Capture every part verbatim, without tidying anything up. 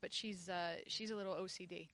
but she's uh, she's a little O C D.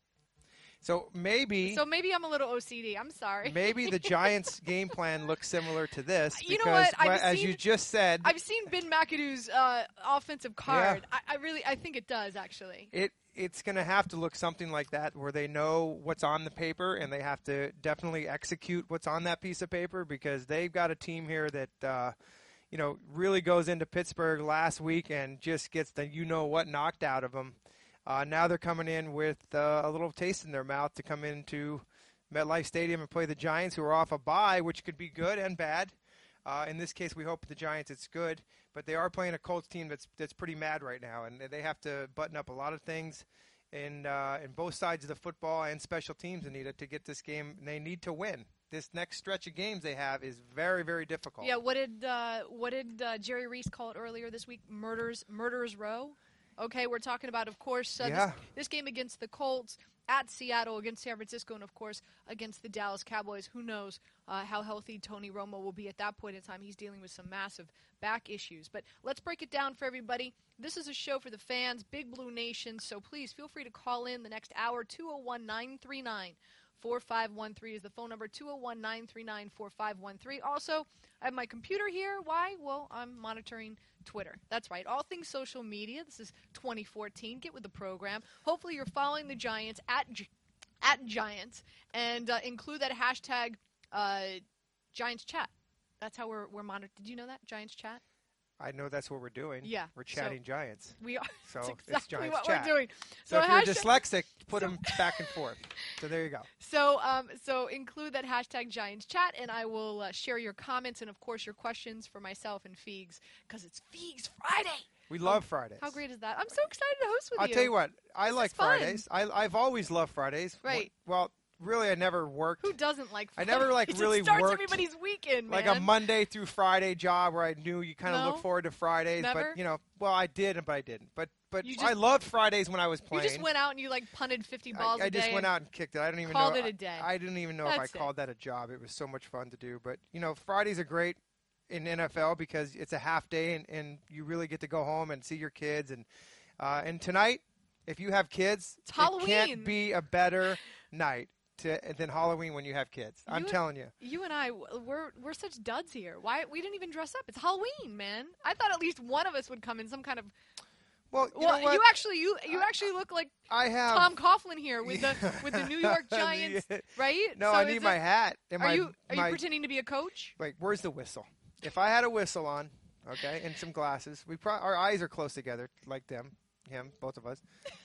So maybe So maybe I'm a little O C D. I'm sorry. maybe the Giants' game plan looks similar to this You know because, what? I've well, as seen- you just said, I've seen Ben McAdoo's uh, offensive card. I, I really, I think it does actually. it it's going to have to look something like that, where they know what's on the paper and they have to definitely execute what's on that piece of paper, because they've got a team here that uh, you know really goes into Pittsburgh last week and just gets the you know what knocked out of them. Uh, now they're coming in with uh, a little taste in their mouth to come into MetLife Stadium and play the Giants, who are off a bye, which could be good and bad. Uh, in this case, we hope the Giants it's good, but they are playing a Colts team that's that's pretty mad right now, and they have to button up a lot of things in uh, in both sides of the football and special teams, Anita, to get this game. They need to win. This next stretch of games they have is very, very difficult. Yeah. What did uh, what did uh, Jerry Reese call it earlier this week? Murders, murderers row. Okay, we're talking about, of course, uh, Yeah. this, this game against the Colts, at Seattle, against San Francisco, and, of course, against the Dallas Cowboys. Who knows uh, how healthy Tony Romo will be at that point in time. He's dealing with some massive back issues. But let's break it down for everybody. This is a show for the fans, Big Blue Nation, so please feel free to call in the next hour. two oh one, nine three nine, four five one three is the phone number, two oh one, nine three nine, four five one three. Also, I have my computer here. Why? Well, I'm monitoring Twitter. That's right. All things social media. This is twenty fourteen. Get with the program. Hopefully you're following the Giants at Gi- at Giants and uh, include that hashtag uh, Giants chat. That's how we're we're monitored. Did you know that? Giants chat? I know that's what we're doing. Yeah. We're chatting So Giants. We are. So That's it's exactly Giants what chat. we're doing. So, if you're hashtag- dyslexic, put so- them back and forth. So there you go. So, um, so include that hashtag Giants chat, and I will uh, share your comments and, of course, your questions for myself and Feegs, because it's Feegs Friday. We love Fridays. How great is that? I'm so excited to host with I'll you. tell you what. I This like is fun. Fridays. I, I've always loved Fridays. Right. Well, really, I never worked Who doesn't like I Fridays? never, like, It really starts worked everybody's weekend, man. like a Monday through Friday job where I knew you kind of No? look forward to Fridays. Never? But, you know, well, I did, but I didn't. But but You I just- loved Fridays when I was You playing. just went out and you, like, punted fifty I, balls I a day. just went and out and kicked it. I don't even called know. it a day. I, I didn't even know if That's I it. called that a job. It was so much fun to do. But, you know, Fridays are great in N F L because it's a half day and, and you really get to go home and see your kids. And uh, and tonight, if you have kids, It's it Halloween. can't be a better night to, than Halloween when you have kids. I'm You- telling you. You and I, we're we're such duds here. Why we didn't even dress up? It's Halloween, man. I thought at least one of us would come in some kind of. Well, you Well, know what? you actually you you actually look like I have Tom Coughlin here with the Yeah. with the New York Giants, right? No, So I is need it- my hat. And Are my, you are my, you pretending to be a coach? Like, where's the whistle? If I had a whistle on, okay, and some glasses, we pro- our eyes are close together, like them, him, both of us.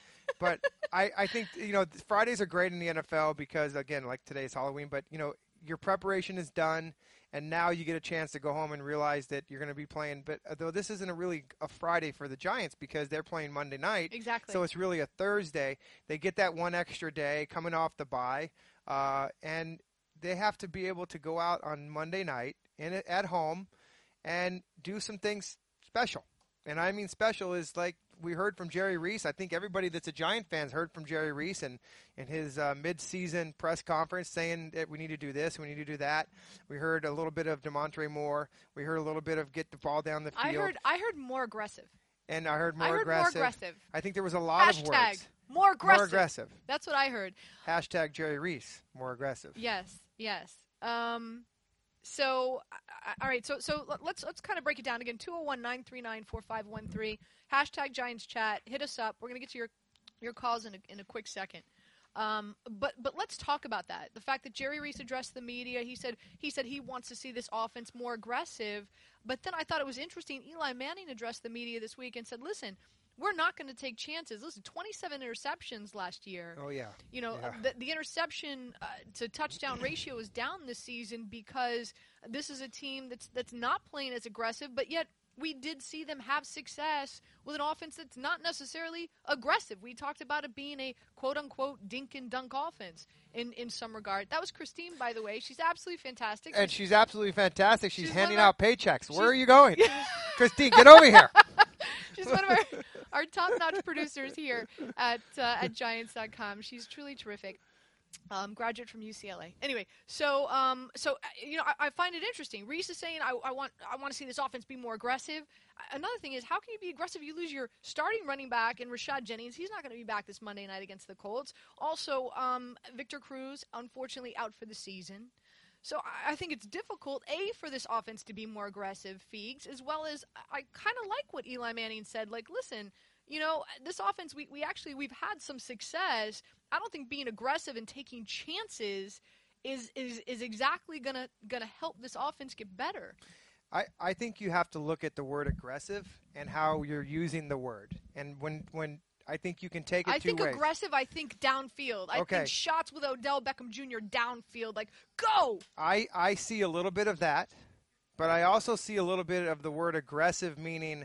But I, I think, you know, Fridays are great in the N F L because, again, like today's Halloween, but, you know, your preparation is done, and now you get a chance to go home and realize that you're going to be playing. But uh, though this isn't a really a Friday for the Giants because they're playing Monday night, Exactly. so it's really a Thursday. They get that one extra day coming off the bye, uh, and they have to be able to go out on Monday night in it at home and do some things special. And I mean special is like we heard from Jerry Reese. I think everybody that's a Giant fans heard from Jerry Reese and in his uh, mid-season press conference saying that we need to do this, we need to do that. We heard a little bit of DeMontre Moore. We heard a little bit of get the ball down the field. I heard I heard more aggressive. and I heard more I heard aggressive. more aggressive. I think there was a lot of Hashtag words. more aggressive. More aggressive. That's what I heard. Hashtag Jerry Reese. More aggressive. Yes, yes. Um, so, uh, all right. So, so let- let's let's kind of break it down again. two oh one, nine three nine, four five one three. Hashtag Giants Chat. Hit us up. We're gonna get to your your calls in a, in a quick second. Um, but but let's talk about that. The fact that Jerry Reese addressed the media. He said he said he wants to see this offense more aggressive. But then I thought it was interesting. Eli Manning addressed the media this week and said, "Listen, we're not going to take chances. Listen, twenty-seven interceptions last year. Oh, yeah. You know, Yeah. uh, the, the interception uh, to touchdown ratio is down this season because this is a team that's that's not playing as aggressive, but yet we did see them have success with an offense that's not necessarily aggressive. We talked about it being a quote-unquote dink and dunk offense in, in some regard. That was Christine, by the way. She's absolutely fantastic. And she's absolutely fantastic. She's, She's handing one of out paychecks. she's- Where are you going? Christine, get over here. She's one of our, our top-notch producers here at uh, at Giants dot com. She's truly terrific. Um, graduate from U C L A. Anyway, so um, so uh, you know, I, I find it interesting. Reese is saying, I, I want I want to see this offense be more aggressive. another thing is, how can you be aggressive? You lose your starting running back in Rashad Jennings. He's not going to be back this Monday night against the Colts. Also, um, Victor Cruz, unfortunately, out for the season. So I think it's difficult, A, for this offense to be more aggressive, Feegs, as well as I kind of like what Eli Manning said. Like, listen, you know, this offense, we, we actually, we've had some success. I don't think being aggressive and taking chances is is, is exactly going to gonna help this offense get better. I, I think you have to look at the word aggressive and how you're using the word. And when when I think you can take it I two think ways. aggressive, I think downfield. I Okay. think shots with Odell Beckham Junior downfield, like, go! I, I see a little bit of that, but I also see a little bit of the word aggressive, meaning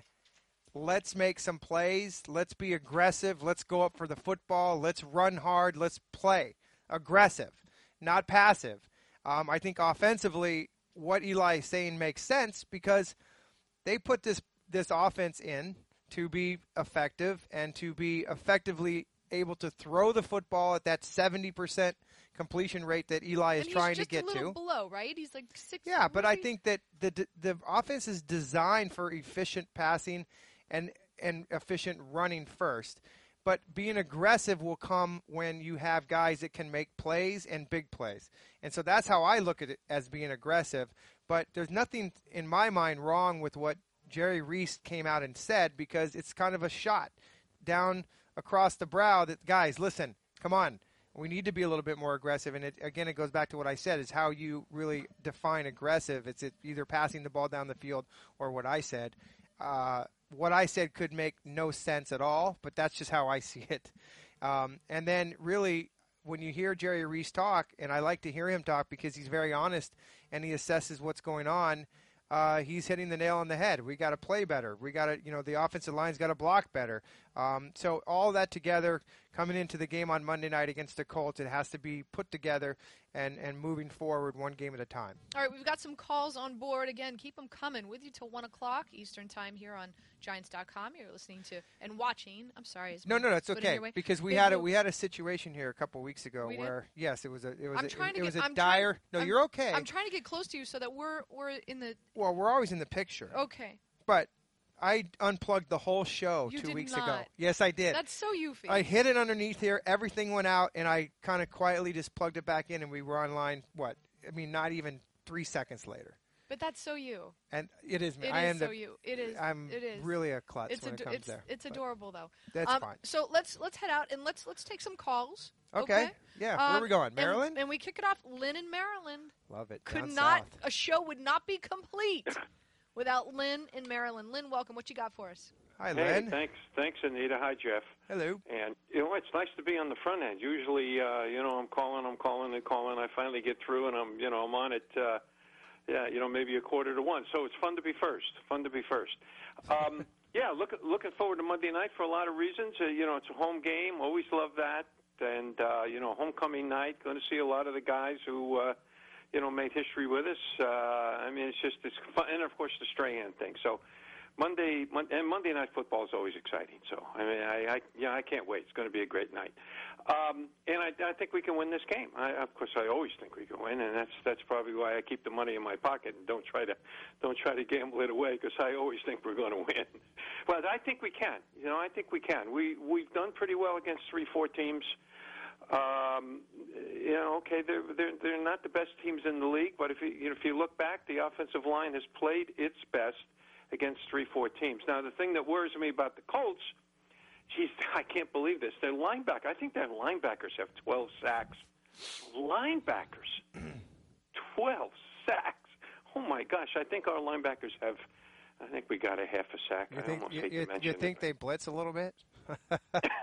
let's make some plays, let's be aggressive, let's go up for the football, let's run hard, let's play. Aggressive, not passive. Um, I think offensively, what Eli is saying makes sense because they put this this offense in to be effective and to be effectively able to throw the football at that seventy percent completion rate that Eli is and trying he's just to get a little to. below, right? He's like six. Yeah, but I right? think that the the offense is designed for efficient passing and and efficient running first. But being aggressive will come when you have guys that can make plays and big plays. And so that's how I look at it, as being aggressive. But there's nothing in my mind wrong with what Jerry Reese came out and said, because it's kind of a shot down across the brow that, guys, listen, come on. We need to be a little bit more aggressive. And, it, again, it goes back to what I said, is how you really define aggressive. It's either passing the ball down the field or what I said. Uh, what I said could make no sense at all, but that's just how I see it. Um, and then really, when you hear Jerry Reese talk, and I like to hear him talk because he's very honest and he assesses what's going on, uh, he's hitting the nail on the head. We got to play better. We got to, you know, the offensive line's got to block better. Um, so all that together, coming into the game on Monday night against the Colts, it has to be put together and, and moving forward one game at a time. All right, we've got some calls on board. Again, keep them coming with you till one o'clock Eastern time here on Giants dot com. You're listening to and watching. I'm sorry. No, no, no, it's okay because we had a we had a situation here a couple weeks ago we where did? yes, it was a it was I'm a, trying it, to it get, was a I'm dire. Trying, no, I'm, you're okay. I'm trying to get close to you so that we're we're in the. Well, we're always in the picture. Okay. But I unplugged the whole show You two did weeks not. ago. Yes, I did. That's so you feel. I hit it underneath here. Everything went out, and I kind of quietly just plugged it back in, and we were online. What? I mean, not even three seconds later. But that's so you. And it is me. It I is am so the, you. It is. I'm it is. really a klutz it's when ad- it comes it's, there. It's but adorable though. That's um, fine. So let's let's head out and let's let's take some calls. Okay. Okay. Yeah. Um, Where are we going? and- Maryland? And, we kick it off. Lynn in Maryland. Love it. Could Down not south. a show would not be complete without Lynn in Maryland. Lynn, welcome. What you got for us? Hi, Hey, Lynn. thanks, thanks, Anita. Hi, Jeff. Hello. And you know, it's nice to be on the front end. Usually, uh, you know, I'm calling, I'm calling, and calling. I finally get through, and I'm, you know, I'm on it. Uh, yeah, you know, maybe a quarter to one. So it's fun to be first. Fun to be first. Um, yeah, look, looking forward to Monday night for a lot of reasons. Uh, you know, it's a home game. Always love that. And uh, you know, homecoming night. Going to see a lot of the guys who, uh, you know, made history with us. Uh, I mean, it's just it's fun, and of course the Strahan thing. So. Monday Mon- and Monday Night Football is always exciting. So I mean, I, I yeah, I can't wait. It's going to be a great night, um, and I, I think we can win this game. I, of course, I always think we can win, and that's that's probably why I keep the money in my pocket and don't try to don't try to gamble it away because I always think we're going to win. But I think we can. You know, I think we can. We we've done pretty well against three, four teams. Um, you know, okay, they're they're they're not the best teams in the league, but if you, you know, if you look back, the offensive line has played its best against three, four teams. Now, the thing that worries me about the Colts, geez, I can't believe this. Their linebacker, I think their linebackers have twelve sacks. Linebackers, twelve sacks. Oh my gosh, I think our linebackers have. I think we got a half a sack. You I think almost you, hate you, to mention you think it. they blitz a little bit? Right?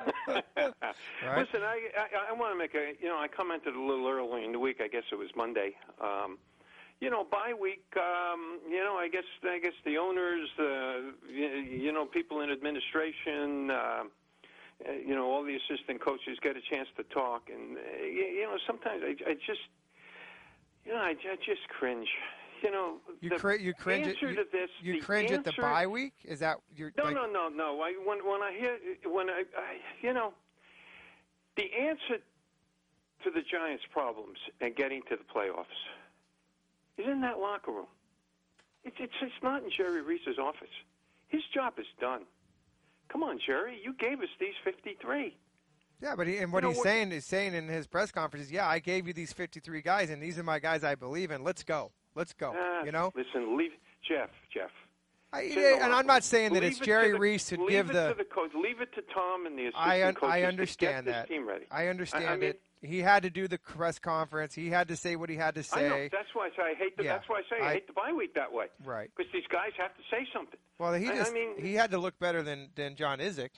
Right? Listen, I, I I want to make a. You know, I commented a little early in the week. I guess it was Monday. Um, You know, bye week. Um, you know, I guess I guess the owners, uh, you, you know, people in administration, uh, you know, all the assistant coaches get a chance to talk, and uh, you, you know, sometimes I, I just, you know, I, I just cringe. You know, You, the cri- you cringe answer at, you, to this. you the cringe answer, at the bye week? Is that your No, like, no, no, no. I, when when I hear when I, I, you know, the answer to the Giants' problems and getting to the playoffs is in that locker room. It's, it's it's not in Jerry Reese's office. His job is done. Come on, Jerry. You gave us these fifty-three. Yeah, but he, and what You know, he's what- saying is saying in his press conference is, yeah, I gave you these fifty-three guys, and these are my guys I believe in. Let's go. Let's go. Uh, you know? Listen, leave Jeff, Jeff. I, Sit in the and locker I'm not room. saying that Leave it's it Jerry to the- Reese who'd leave give it the. to the coach. Leave it to Tom and the assistant I un, coaches I to understand get that. this team ready. I understand I, I mean, it. He had to do the press conference. He had to say what he had to say. I know. That's why I say I hate the. Yeah, that's why I say I, I- hate the bye week that way. Right. Because these guys have to say something. Well, he I- I just mean- he had to look better than than John Izek.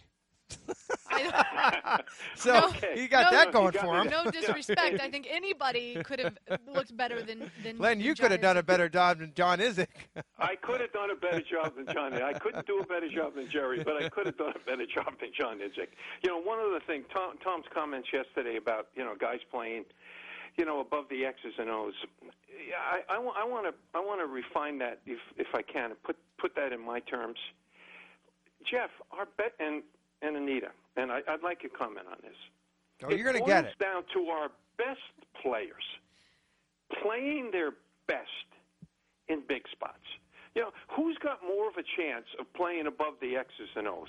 I, So No, he got no, that you going got for me him. there. no disrespect. I think anybody could have looked better than than. Len, than you John could have done a Izzo. better job than John Izek. I could have done a better job than John. I couldn't do a better job than Jerry, but I could have done a better job than John Izek. You know, one other thing, Tom, Tom's comments yesterday about you know guys playing, you know, above the X's and O's. Yeah, I, I, wa- I want to I want to refine that if if I can and put put that in my terms. Jeff, our bet and and Anita, and I, I'd like your comment on this. Oh, you're going to get it. It boils down to our best players playing their best in big spots. You know, who's got more of a chance of playing above the X's and O's?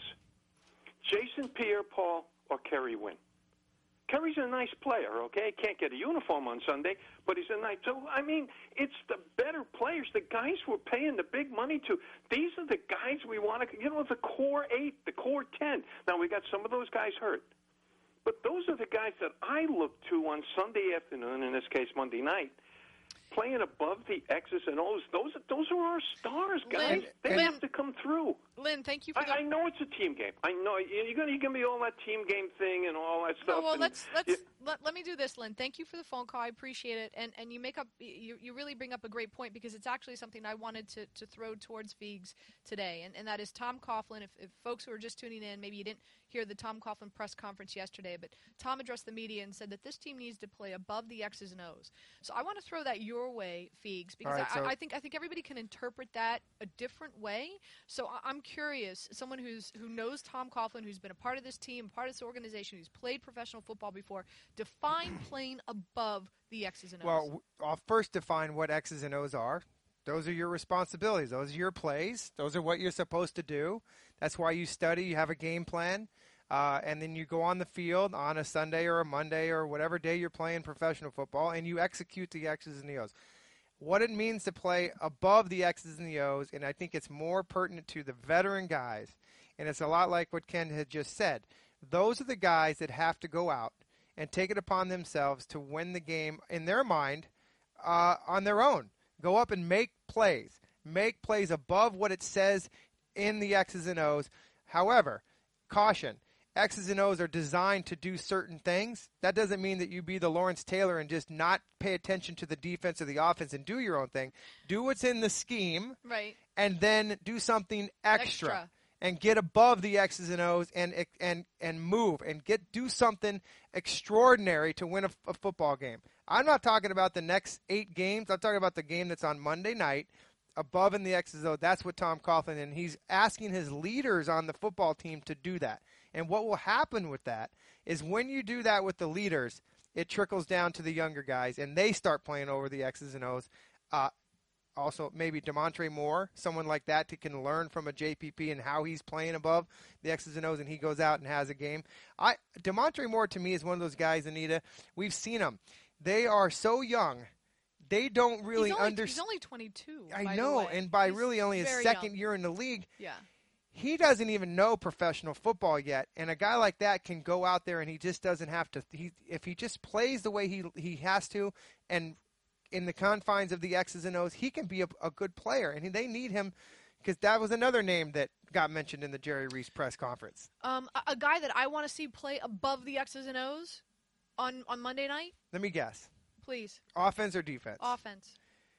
Jason Pierre-Paul or Kerry Wynn? Kerry's a nice player, okay? Can't get a uniform on Sunday, but he's a nice. So, I mean, it's the better players, the guys we're paying the big money to. These are the guys we want to, you know, the core eight, the core ten. Now, we got some of those guys hurt. But those are the guys that I look to on Sunday afternoon, in this case Monday night, playing above the X's and O's. Those are, those are our stars, guys. Lynn, they Lynn, have to come through. Lynn, thank you for the. I, I know it's a team game. I know you're going to give me all that team game thing and all that stuff. No, well, and let's let's you- let, let me do this, Lynn. Thank you for the phone call. I appreciate it, and and you make up you you really bring up a great point because it's actually something I wanted to, to throw towards Feegs today, and and that is Tom Coughlin. If, if folks who are just tuning in, maybe you didn't hear the Tom Coughlin press conference yesterday, but Tom addressed the media and said that this team needs to play above the X's and O's. So I want to throw that your way, Feegs, because All right, I, so- I think I think everybody can interpret that a different way. So I, I'm curious, someone who's who knows Tom Coughlin, who's been a part of this team, part of this organization, who's played professional football before, define playing above the X's and O's. Well, w- I'll first define what X's and O's are. Those are your responsibilities. Those are your plays. Those are what you're supposed to do. That's why you study. You have a game plan. Uh, and then you go on the field on a Sunday or a Monday or whatever day you're playing professional football, and you execute the X's and the O's. What it means to play above the X's and the O's, and I think it's more pertinent to the veteran guys, and it's a lot like what Ken had just said. Those are the guys that have to go out and take it upon themselves to win the game in their mind uh, on their own. Go up and make plays. Make plays above what it says in the X's and O's. However, caution, X's and O's are designed to do certain things. That doesn't mean that you be the Lawrence Taylor and just not pay attention to the defense or the offense and do your own thing. Do what's in the scheme right. and then do something extra. Extra. And get above the X's and O's and and and move and get do something extraordinary to win a, a football game. I'm not talking about the next eight games. I'm talking about the game that's on Monday night, above in the X's and O's. That's what Tom Coughlin, and he's asking his leaders on the football team to do that. And what will happen with that is when you do that with the leaders, it trickles down to the younger guys, and they start playing over the X's and O's. Uh, Also, maybe DeMontre Moore, someone like that, to can learn from a J P P and how he's playing above the X's and O's, and he goes out and has a game. I DeMontre Moore, to me, is one of those guys, Anita. We've seen them. They are so young. They don't really he's only, understand. He's only twenty-two. I by know, the way. and by He's really only his very second young. year in the league, Yeah. he doesn't even know professional football yet. And a guy like that can go out there and he just doesn't have to. He, if he just plays the way he he has to, and in the confines of the X's and O's, he can be a, a good player, and they need him because that was another name that got mentioned in the Jerry Reese press conference. Um, a, a guy that I want to see play above the X's and O's on, on Monday night, Let me guess. please. Offense or defense? Offense.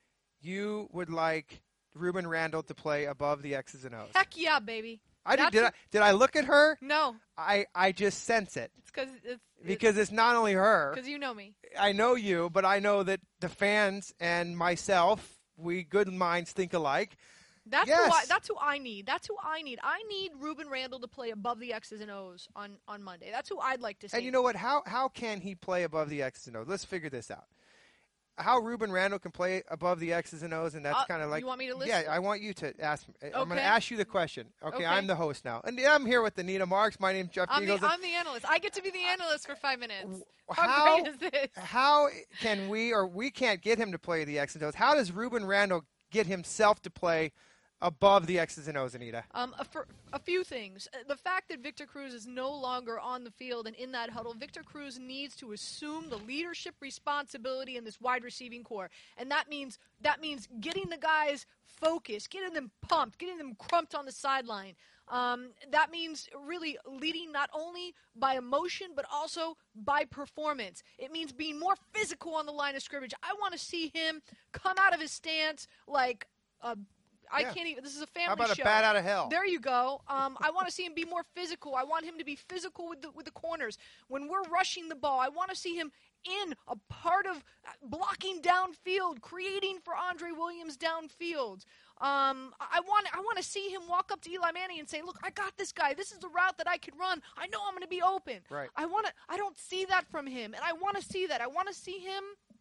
You would like Ruben Randall to play above the X's and O's. Heck yeah, baby. I did, That's did, a- I, did I look at her? No, I, I just sense it. it's because it's Because it's not only her. because you know me. I know you, but I know that the fans and myself, we good minds think alike. That's Yes. who I, that's who I need. That's who I need. I need Ruben Randall to play above the X's and O's on, on Monday. That's who I'd like to see. And you know what? How how can he play above the X's and O's? Let's figure this out. how Ruben Randle can play above the X's and O's, and that's Uh, kind of like you want me to list yeah. it? I want you to ask. I'm going Okay. to ask you the question. Okay, Okay. I'm the host now, and I'm here with Anita Marks. My name's Jeff I'm Eagles. the, I'm the analyst. I get to be the analyst for five minutes. how How great is this? how can we or we can't get him to play the X's and O's? How does Ruben Randle get himself to play above the X's and O's, Anita? Um, a, for, a few things. Uh, The fact that Victor Cruz is no longer on the field and in that huddle, Victor Cruz needs to assume the leadership responsibility in this wide receiving core, and that means that means getting the guys focused, getting them pumped, getting them crumped on the sideline. Um, that means really leading not only by emotion but also by performance. It means being more physical on the line of scrimmage. I want to see him come out of his stance like a I Yeah. can't even. This is a family How about show. a bat out of hell? There you go. Um, I want to see him be more physical. I want him to be physical with the with the corners. When we're rushing the ball, I want to see him in a part of blocking downfield, creating for Andre Williams downfield. Um, I want I want to see him walk up to Eli Manning and say, "Look, I got this guy. This is the route that I could run. I know I'm going to be open." Right. I want to. I don't see that from him, and I want to see that. I want to see him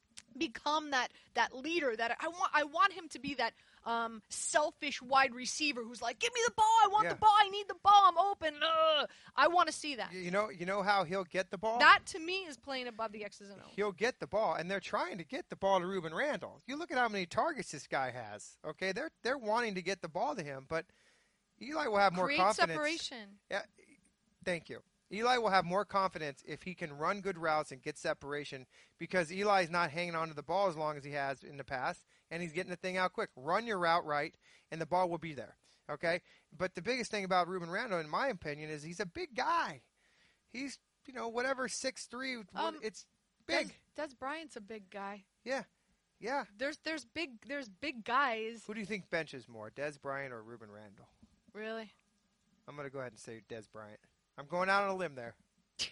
become that that leader. That I want. I want him to be that um, selfish wide receiver who's like, "Give me the ball. I want Yeah. the ball. I need the ball. I'm open." Ugh. I want to see that. You know, you know how he'll get the ball? That to me is playing above the X's and O's. He'll get the ball, and they're trying to get the ball to Ruben Randle. You look at how many targets this guy has. Okay, they're they're wanting to get the ball to him, but Eli will have more Create confidence. separation. Yeah, thank you. Eli will have more confidence if he can run good routes and get separation because Eli's not hanging on to the ball as long as he has in the past, and he's getting the thing out quick. Run your route right, and the ball will be there. Okay, but the biggest thing about Ruben Randle, in my opinion, is he's a big guy. He's, you know, whatever six three, Um, it's big. Des, Des Bryant's a big guy. Yeah, yeah. There's there's big there's big guys. Who do you think benches more, Des Bryant or Ruben Randle? Really? I'm going to go ahead and say Des Bryant. I'm going out on a limb there.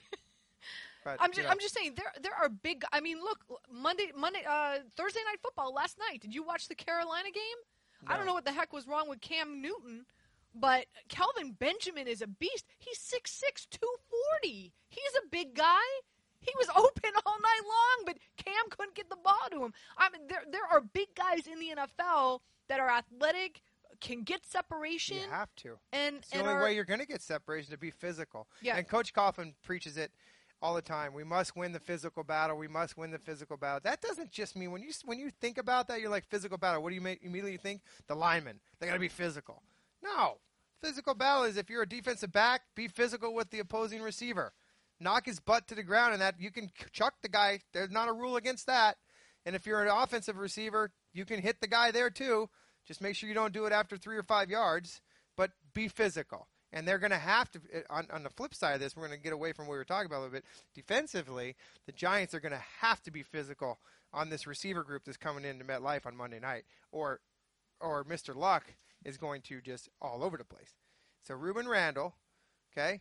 But, I'm you just know, I'm just saying there there are big. I mean, look, Monday Monday uh, Thursday night football last night. Did you watch the Carolina game? I don't No. know what the heck was wrong with Cam Newton, but Kelvin Benjamin is a beast. He's six six, two forty. He's a big guy. He was open all night long, but Cam couldn't get the ball to him. I mean, there there are big guys in the N F L that are athletic, can get separation, you have to. and It's the and only are, way you're going to get separation to be physical. Yeah. And Coach Coughlin preaches it all the time. We must win the physical battle. We must win the physical battle. That doesn't just mean when you when you think about that, you're like physical battle. What do you make, immediately think? The linemen. They got to be physical. No. Physical battle is if you're a defensive back, be physical with the opposing receiver. Knock his butt to the ground, and that you can chuck the guy. There's not a rule against that. And if you're an offensive receiver, you can hit the guy there too. Just make sure you don't do it after three or five yards, but be physical. And they're going to have to, on, on the flip side of this, we're going to get away from what we were talking about a little bit. Defensively, the Giants are going to have to be physical on this receiver group that's coming into MetLife on Monday night, or or Mister Luck is going to just all over the place. So Ruben Randle, okay,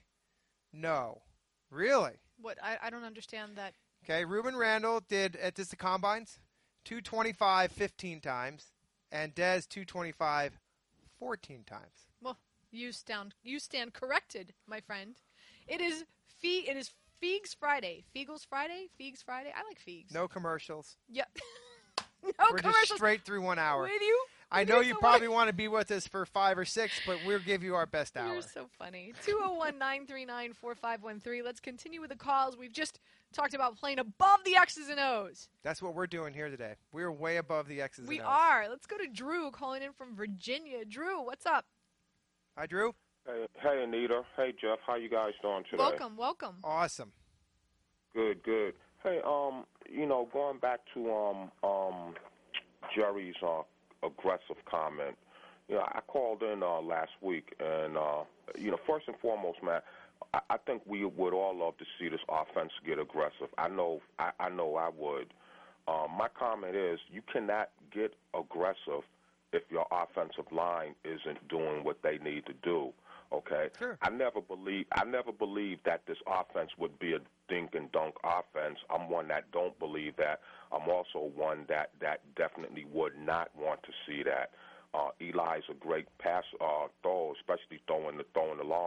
no. Really? what I, I don't understand that. Okay, Ruben Randle did, at just the combines, two twenty-five fifteen times, and Dez two twenty-five fourteen times. Well, you stand you stand corrected, my friend. It is Fe- It is Feegs Friday. Feagles Friday. Feegs Friday. I like Feegs. No commercials. Yep. no We're just commercials. straight through one hour. With you. I With know you you so probably much. want to be with us for five or six, but we'll give you our best hour. You're so funny. two oh one, nine three nine, four five one three. Let's continue with the calls. We've just talked about playing above the X's and O's. That's what we're doing here today. We're way above the X's We and O's. are. Let's go to Drew calling in from Virginia. Drew, what's up? Hi, Drew. Hey, hey, Anita. Hey, Jeff. How you guys doing today? Welcome, welcome. Awesome. Good, good. Hey, um, you know, going back to um, um, Jerry's uh, aggressive comment. You know, I called in uh, last week, and uh, you know, first and foremost, man, I, I think we would all love to see this offense get aggressive. I know, I, I know, I would. Um, my comment is, you cannot get aggressive if your offensive line isn't doing what they need to do. Okay, Sure. I never believe I never believed that this offense would be a dink and dunk offense. I'm one that don't believe that. I'm also one that, that definitely would not want to see that. Uh, Eli's a great pass uh, throw, especially throwing the throwing the long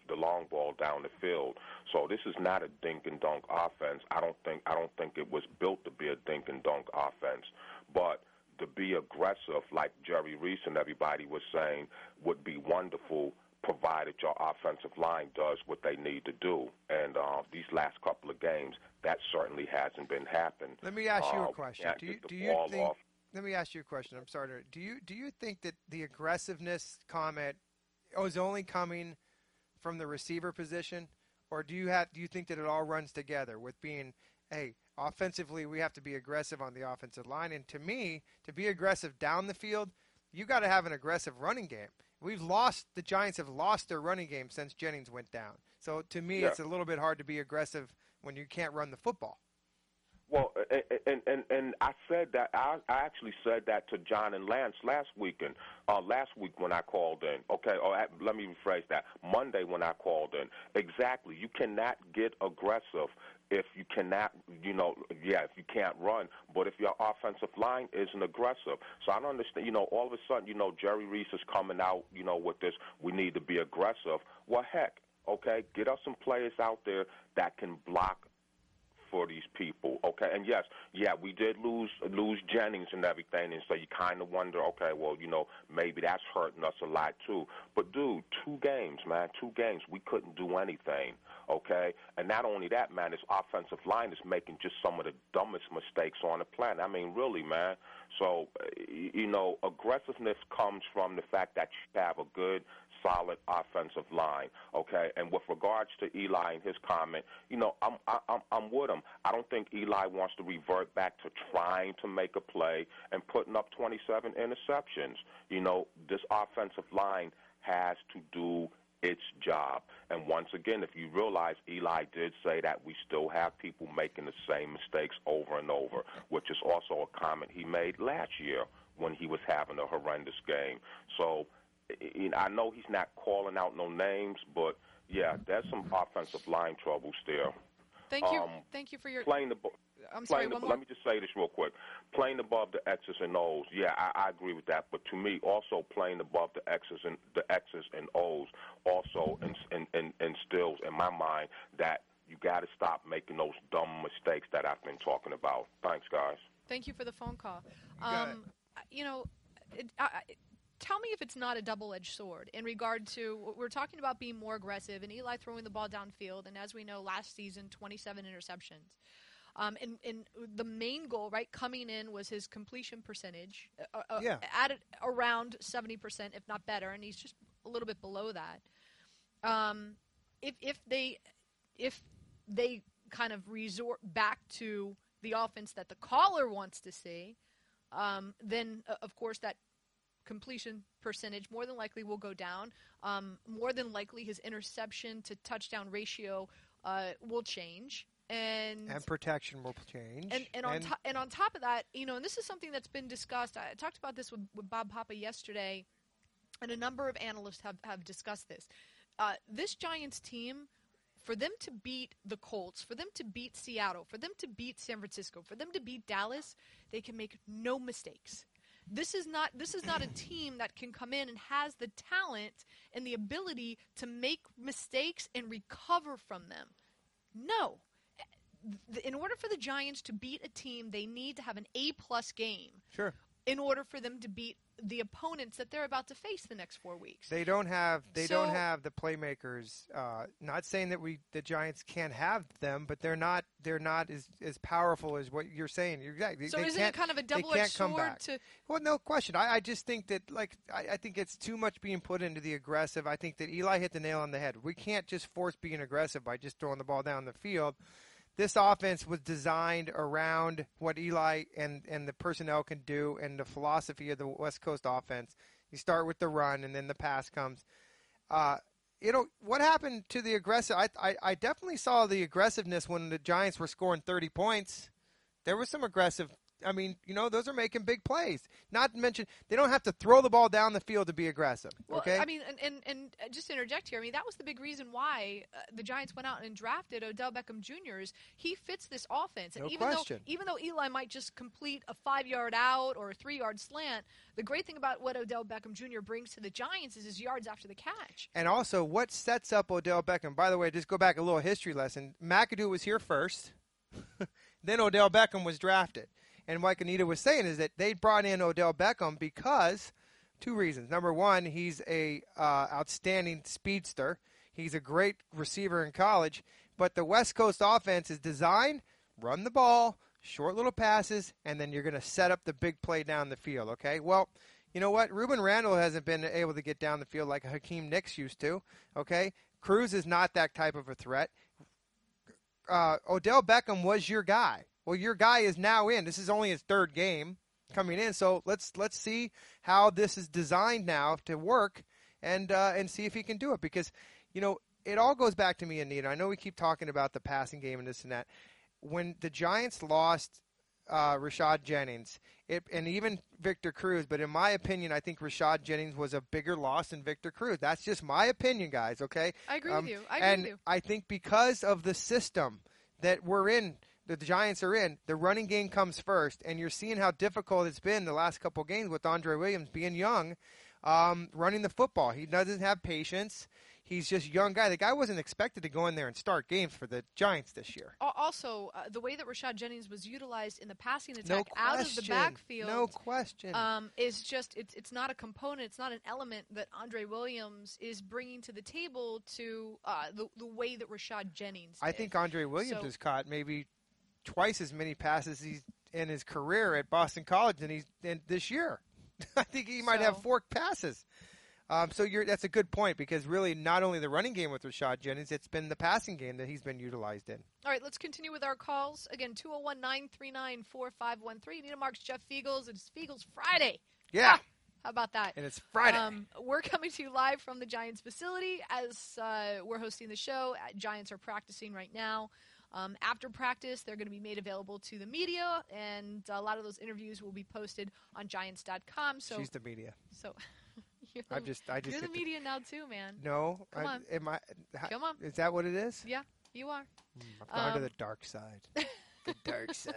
the long ball down the field. So this is not a dink and dunk offense. I don't think I don't think it was built to be a dink and dunk offense. But to be aggressive, like Jerry Reese and everybody was saying, would be wonderful, provided your offensive line does what they need to do. And uh, these last couple of games, that certainly hasn't been happening. Let me ask you uh, a question. Do you, do you think? Off. Let me ask you a question. I'm sorry. To, do you do you think that the aggressiveness comment is only coming from the receiver position, or do you have do you think that it all runs together with being, hey, offensively we have to be aggressive on the offensive line, and to me, to be aggressive down the field, you got to have an aggressive running game. We've lost the Giants have lost their running game since Jennings went down. So to me, yeah. it's a little bit hard to be aggressive when you can't run the football. Well, and and and I said that I, I actually said that to John and Lance last weekend. Uh, last week when I called in. Okay, or let me rephrase that. Monday when I called in. Exactly. You cannot get aggressive if you cannot, you know, yeah, if you can't run, but if your offensive line isn't aggressive. So I don't understand, you know, all of a sudden, you know, Jerry Reese is coming out, you know, with this, we need to be aggressive. Well, heck, okay, get us some players out there that can block for these people, okay? And yes, yeah, we did lose lose Jennings and everything, and so you kind of wonder, okay, well, you know, maybe that's hurting us a lot too. But, dude, two games, man, two games, we couldn't do anything, okay? And not only that, man, this offensive line is making just some of the dumbest mistakes on the planet. I mean, really, man. So, you know, aggressiveness comes from the fact that you have a good, solid offensive line, okay? And with regards to Eli and his comment, you know, I'm I'm I'm with him. I don't think Eli wants to revert back to trying to make a play and putting up twenty-seven interceptions. You know, this offensive line has to do its job. And once again, if you realize, Eli did say that we still have people making the same mistakes over and over, which is also a comment he made last year when he was having a horrendous game. So I know he's not calling out no names, but, yeah, there's some offensive line troubles there. Thank you. Um, Thank you for your. Playing the, I'm sorry. playing One the, more. let me just say this real quick. Playing above the X's and O's, yeah, I, I agree with that. But to me, also playing above the X's and the X's and O's also in, in, in, instills in my mind that you got to stop making those dumb mistakes that I've been talking about. Thanks, guys. Thank you for the phone call. You got Um, you know, it, I, I, tell me if it's not a double-edged sword in regard to, we're talking about being more aggressive and Eli throwing the ball downfield, and as we know, last season, twenty-seven interceptions. Um, and, and the main goal, right, coming in was his completion percentage, uh, uh, Yeah. at around seventy percent, if not better, and he's just a little bit below that. Um, if if they if they kind of resort back to the offense that the caller wants to see, um, then uh, of course that completion percentage more than likely will go down. Um, more than likely his interception to touchdown ratio uh, will change. And, and protection will change. And, and, on and, to, and on top of that, you know, and this is something that's been discussed. I talked about this with, with Bob Papa yesterday, and a number of analysts have, have discussed this. Uh, this Giants team, for them to beat the Colts, for them to beat Seattle, for them to beat San Francisco, for them to beat Dallas, they can make no mistakes. This is not this is not a team that can come in and has the talent and the ability to make mistakes and recover from them. No. In order for the Giants to beat a team, they need to have an A-plus game. Sure. In order for them to beat the opponents that they're about to face the next four weeks. They don't have they So- don't have the playmakers. Uh, not saying that we the Giants can't have them, but they're not they're not as, as powerful as what you're saying. You're exactly. So they isn't it can't- kind of a they double-edged can't come sword back. to Well, no question. I, I just think that, like, I, I think it's too much being put into the aggressive. I think that Eli hit the nail on the head. We can't just force being aggressive by just throwing the ball down the field. This offense was designed around what Eli and, and the personnel can do and the philosophy of the West Coast offense. You start with the run, and then the pass comes. Uh, you know, what happened to the aggressive? I, I, I definitely saw the aggressiveness when the Giants were scoring thirty points. There was some aggressive I mean, you know, those are making big plays. Not to mention, they don't have to throw the ball down the field to be aggressive. Well, okay? I mean, and, and, and just to interject here, I mean, that was the big reason why uh, the Giants went out and drafted Odell Beckham Junior Is he fits this offense. And No even question. though even though Eli might just complete a five-yard out or a three-yard slant, the great thing about what Odell Beckham Junior brings to the Giants is his yards after the catch. And also, what sets up Odell Beckham, by the way, just go back a little history lesson. McAdoo was here first. Then Odell Beckham was drafted. And what Anita was saying is that they brought in Odell Beckham because two reasons. Number one, he's a uh, outstanding speedster. He's a great receiver in college. But the West Coast offense is designed, run the ball, short little passes, and then you're going to set up the big play down the field, okay? Well, you know what? Ruben Randall hasn't been able to get down the field like Hakeem Nicks used to, okay? Cruz is not that type of a threat. Uh, Odell Beckham was your guy. Well, your guy is now in. This is only his third game coming in, so let's let's see how this is designed now to work, and uh, and see if he can do it. Because, you know, it all goes back to me, Anita. I know we keep talking about the passing game and this and that. When the Giants lost uh, Rashad Jennings, it, and even Victor Cruz, but in my opinion, I think Rashad Jennings was a bigger loss than Victor Cruz. That's just my opinion, guys. Okay. I agree um, with you. I agree and with you. I think because of the system that we're in, that the Giants are in, the running game comes first, and you're seeing how difficult it's been the last couple of games with Andre Williams being young, um, running the football. He doesn't have patience. He's just a young guy. The guy wasn't expected to go in there and start games for the Giants this year. Also, uh, the way that Rashad Jennings was utilized in the passing attack No out of the question. backfield No question. um, is just it's it's not a component. It's not an element that Andre Williams is bringing to the table to uh, the the way that Rashad Jennings I did. think Andre Williams So- has caught maybe twice as many passes he's in his career at Boston College than he's in this year. I think he might have So- four passes. Um, so you're, that's a good point, because really not only the running game with Rashad Jennings, it's been the passing game that he's been utilized in. All right, let's continue with our calls. Again, two oh one, nine three nine, four five one three. Nina Marks, Jeff Fiegels. It's Fiegels Friday. Yeah, Ah, how about that? and it's Friday. Um, we're coming to you live from the Giants facility as uh, we're hosting the show. Uh, Giants are practicing right now. Um, after practice, they're going to be made available to the media, and a lot of those interviews will be posted on Giants dot com. So, She's the media. so you're the, I've just, I just you're the get to- media now too, man. No, Come I, on. am I? how- Come on. Is that what it is? Yeah, you are. I've gone to Um, the dark side. The dark side.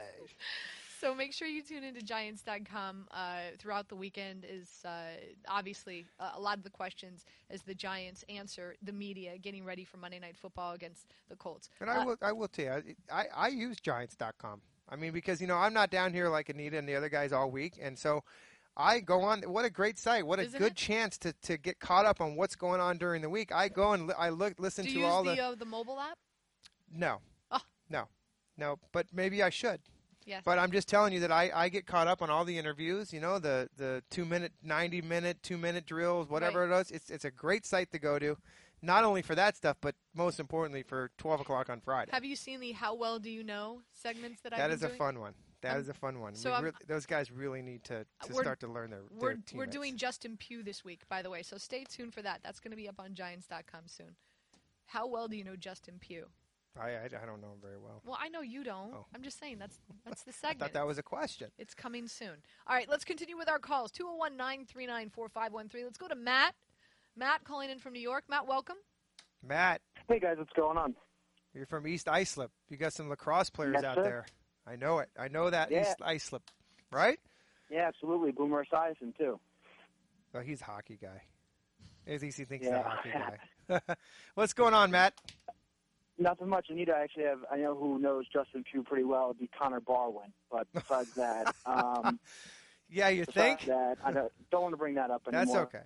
So make sure you tune into Giants dot com uh, throughout the weekend. Is uh, obviously uh, a lot of the questions as the Giants answer the media getting ready for Monday Night Football against the Colts. And I Uh, will, I will tell you, I, I, I use Giants dot com. I mean, because, you know, I'm not down here like Anita and the other guys all week, and so I go on. What a great site! What a Isn't good it? chance to, to get caught up on what's going on during the week. I go and li- I look, listen Do to you use all the the. uh, the mobile app? No, Oh. no, no. But maybe I should. Yes. But I'm just telling you that I, I get caught up on all the interviews. You know, the the two minute, ninety minute, two minute drills, whatever it is. It's it's a great site to go to, not only for that stuff, but most importantly for twelve o'clock on Friday. Have you seen the "How Well Do You Know" segments that I've That been is a doing? fun one. That Um, is a fun one. so We I'm- really, those guys really need to, to We're- start to learn their, We're their we're teammates. doing Justin Pugh this week, by the way. So stay tuned for that. That's going to be up on Giants dot com soon. How well do you know Justin Pugh? I, I, I don't know him very well. Well, I know you don't. Oh. I'm just saying that's that's the I segment. thought that was a question. It's coming soon. All right, let's continue with our calls. two oh one, nine three nine, four five one three. Let's go to Matt. Matt calling in from New York. Matt, welcome. Matt, Hey guys, what's going on? you're from East Islip. You got some lacrosse players Yes, out sir. there. I know it. I know that Yeah. East Islip, right? Yeah, absolutely. Boomer Esiason too. Well, he's a hockey guy. At least he thinks Yeah. he's a hockey guy. What's going on, Matt? Nothing much. Anita, I actually have. I know who knows Justin Pugh pretty well. It'd be Connor Barwin. But besides that, um, Yeah, you besides think? that, I don't, don't want to bring that up anymore. That's okay.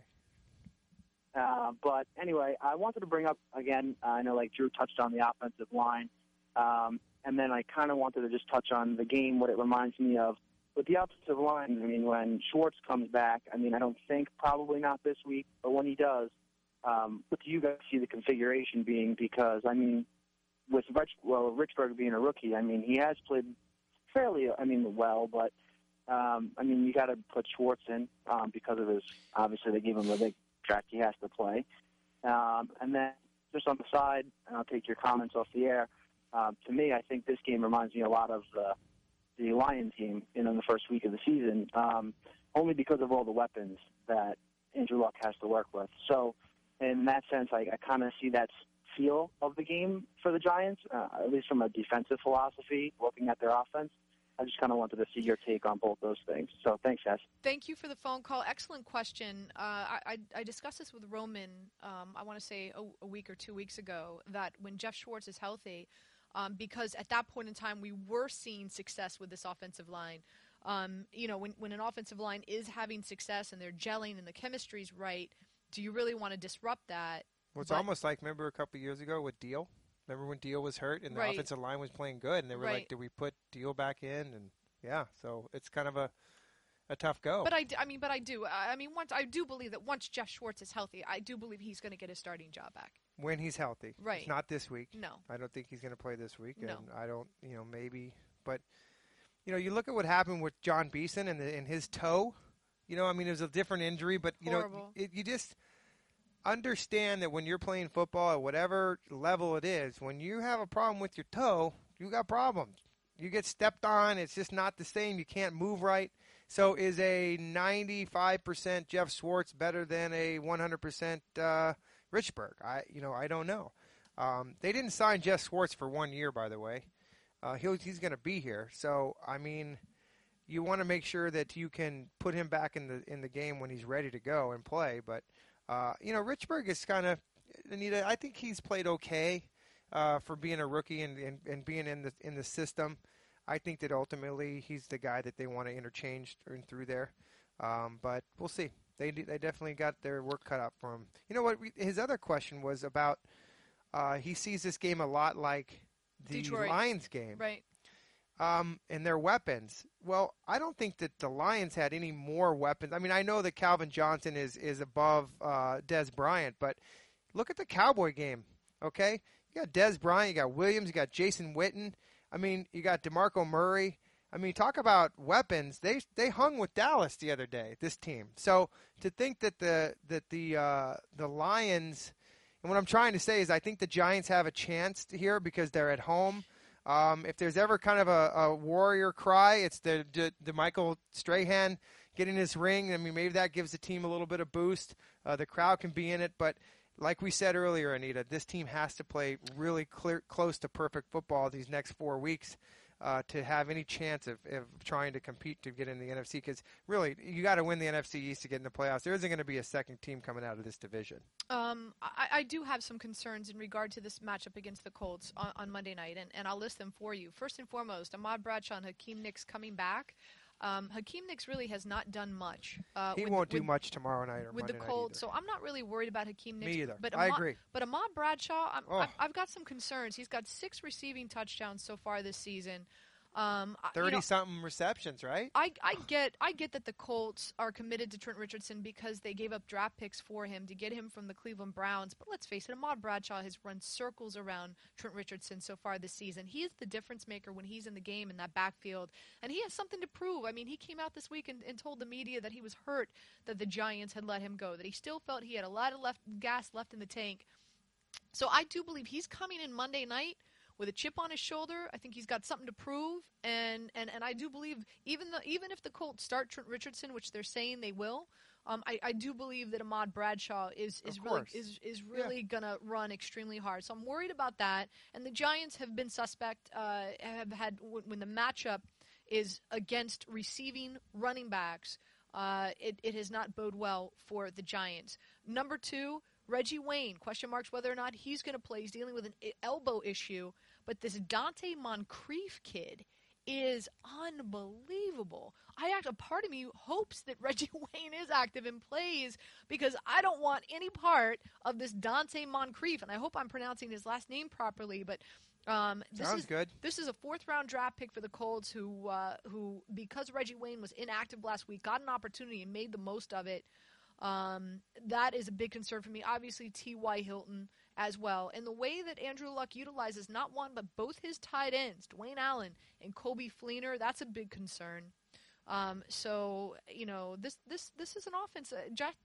Uh, but anyway, I wanted to bring up again. uh, I know, like Drew touched on the offensive line, um, and then I kind of wanted to just touch on the game. What it reminds me of with the offensive line. I mean, when Schwartz comes back, I mean, I don't think probably not this week, but when he does, um, what do you guys see the configuration being? Because I mean, with Rich, well, Richburg being a rookie, I mean, he has played fairly, I mean, well, but um, I mean, you got to put Schwartz in um, because of his. Obviously, they gave him a big track he has to play. Um, and then just on the side, and I'll take your comments off the air, um, to me, I think this game reminds me a lot of the the Lions game in the first week of the season, um, only because of all the weapons that Andrew Luck has to work with. So in that sense, I, I kind of see that feel of the game for the Giants, uh, at least from a defensive philosophy, looking at their offense. I just kind of wanted to see your take on both those things. So thanks, guys. Thank you for the phone call. Excellent question. Uh, I, I, I discussed this with Roman, um, I want to say a, a week or two weeks ago, that when Jeff Schwartz is healthy, um, because at that point in time we were seeing success with this offensive line. Um, you know, when, when an offensive line is having success and they're gelling and the chemistry's right, do you really want to disrupt that? Well, it's but, almost like, remember a couple of years ago with Deal? Remember when Deal was hurt and the right. offensive line was playing good, and they were right. like, "Did we put Deal back in?" And yeah, so it's kind of a a tough go. But I, I mean, but I do. I mean, once I do believe that once Jeff Schwartz is healthy, I do believe he's going to get his starting job back when he's healthy. Right. It's not this week. No. I don't think he's going to play this week. No. And I don't, you know, maybe, but you know, you look at what happened with John Beeson and, the, and his toe. You know, I mean, it was a different injury, but you Horrible. know, it, you just understand that when you're playing football at whatever level it is, when you have a problem with your toe, you got problems. You get stepped on. It's just not the same. You can't move right. So is a ninety-five percent Jeff Schwartz better than a one hundred percent uh, Richburg? I, you know, I don't know. Um, they didn't sign Jeff Schwartz for one year, by the way. Uh, he'll, he's going to be here. So, I mean, you want to make sure that you can put him back in the in the game when he's ready to go and play. But, uh, you know, Richburg is kind of, Anita, I think he's played okay uh, for being a rookie and, and, and being in the in the system. I think that ultimately he's the guy that they want to interchange through, through there. Um, but we'll see. They they definitely got their work cut out for him. You know what? His other question was about uh, he sees this game a lot like the Detroit. Lions game. Right. Um, and their weapons. Well, I don't think that the Lions had any more weapons. I mean, I know that Calvin Johnson is, is above uh, Dez Bryant, but look at the Cowboy game, okay? You got Dez Bryant, you got Williams, you got Jason Witten. I mean, you got DeMarco Murray. I mean, talk about weapons. They they hung with Dallas the other day, this team. So to think that the that the uh, the Lions, and what I'm trying to say is I think the Giants have a chance here because they're at home. Um, if there's ever kind of a, a warrior cry, it's the, the the Michael Strahan getting his ring. I mean, maybe that gives the team a little bit of boost. Uh, the crowd can be in it, but like we said earlier, Anita, this team has to play really clear, close to perfect football these next four weeks uh, to have any chance of, of trying to compete to get in the N F C. Because really, you got to win the N F C East to get in the playoffs. There isn't going to be a second team coming out of this division. Um, I, I do have some concerns in regard to this matchup against the Colts on, on Monday night, and, and I'll list them for you. First and foremost, Ahmad Bradshaw and Hakeem Nicks coming back. Um, Hakeem Nicks really has not done much. Uh, he with, won't do with, much tomorrow night or with Monday the night Colts, either. so I'm not really worried about Hakeem Nicks. Me either. But I Ahmad, agree. But Ahmad Bradshaw, I'm, Oh. I've, I've got some concerns. He's got six receiving touchdowns so far this season. Um, I- you know, thirty-something receptions, right? I, I get I get that the Colts are committed to Trent Richardson because they gave up draft picks for him to get him from the Cleveland Browns. But let's face it, Ahmad Bradshaw has run circles around Trent Richardson so far this season. He is the difference maker when he's in the game in that backfield, and he has something to prove. I mean, he came out this week and, and told the media that he was hurt that the Giants had let him go, that he still felt he had a lot of left gas left in the tank. So I do believe he's coming in Monday night with a chip on his shoulder. I think he's got something to prove, and, and, and I do believe even the, even if the Colts start Trent Richardson, which they're saying they will, um, I, I do believe that Ahmad Bradshaw is, is Of really course. is is really Yeah. gonna run extremely hard. So I'm worried about that. And the Giants have been suspect. Uh, have had when the matchup is against receiving running backs. Uh, it it has not bode well for the Giants. Number two, Reggie Wayne, question marks whether or not he's going to play. He's dealing with an elbow issue. But this Dante Moncrief kid is unbelievable. I act, a part of me hopes that Reggie Wayne is active and plays because I don't want any part of this Dante Moncrief. And I hope I'm pronouncing his last name properly. But um, this Sounds is good. This is a fourth-round draft pick for the Colts who, uh, who, because Reggie Wayne was inactive last week, got an opportunity and made the most of it. Um, that is a big concern for me. Obviously, T Y. Hilton as well. And the way that Andrew Luck utilizes not one but both his tight ends, Dwayne Allen and Kobe Fleener, that's a big concern. Um, so, you know, this this this is an offense. Uh, Jeff,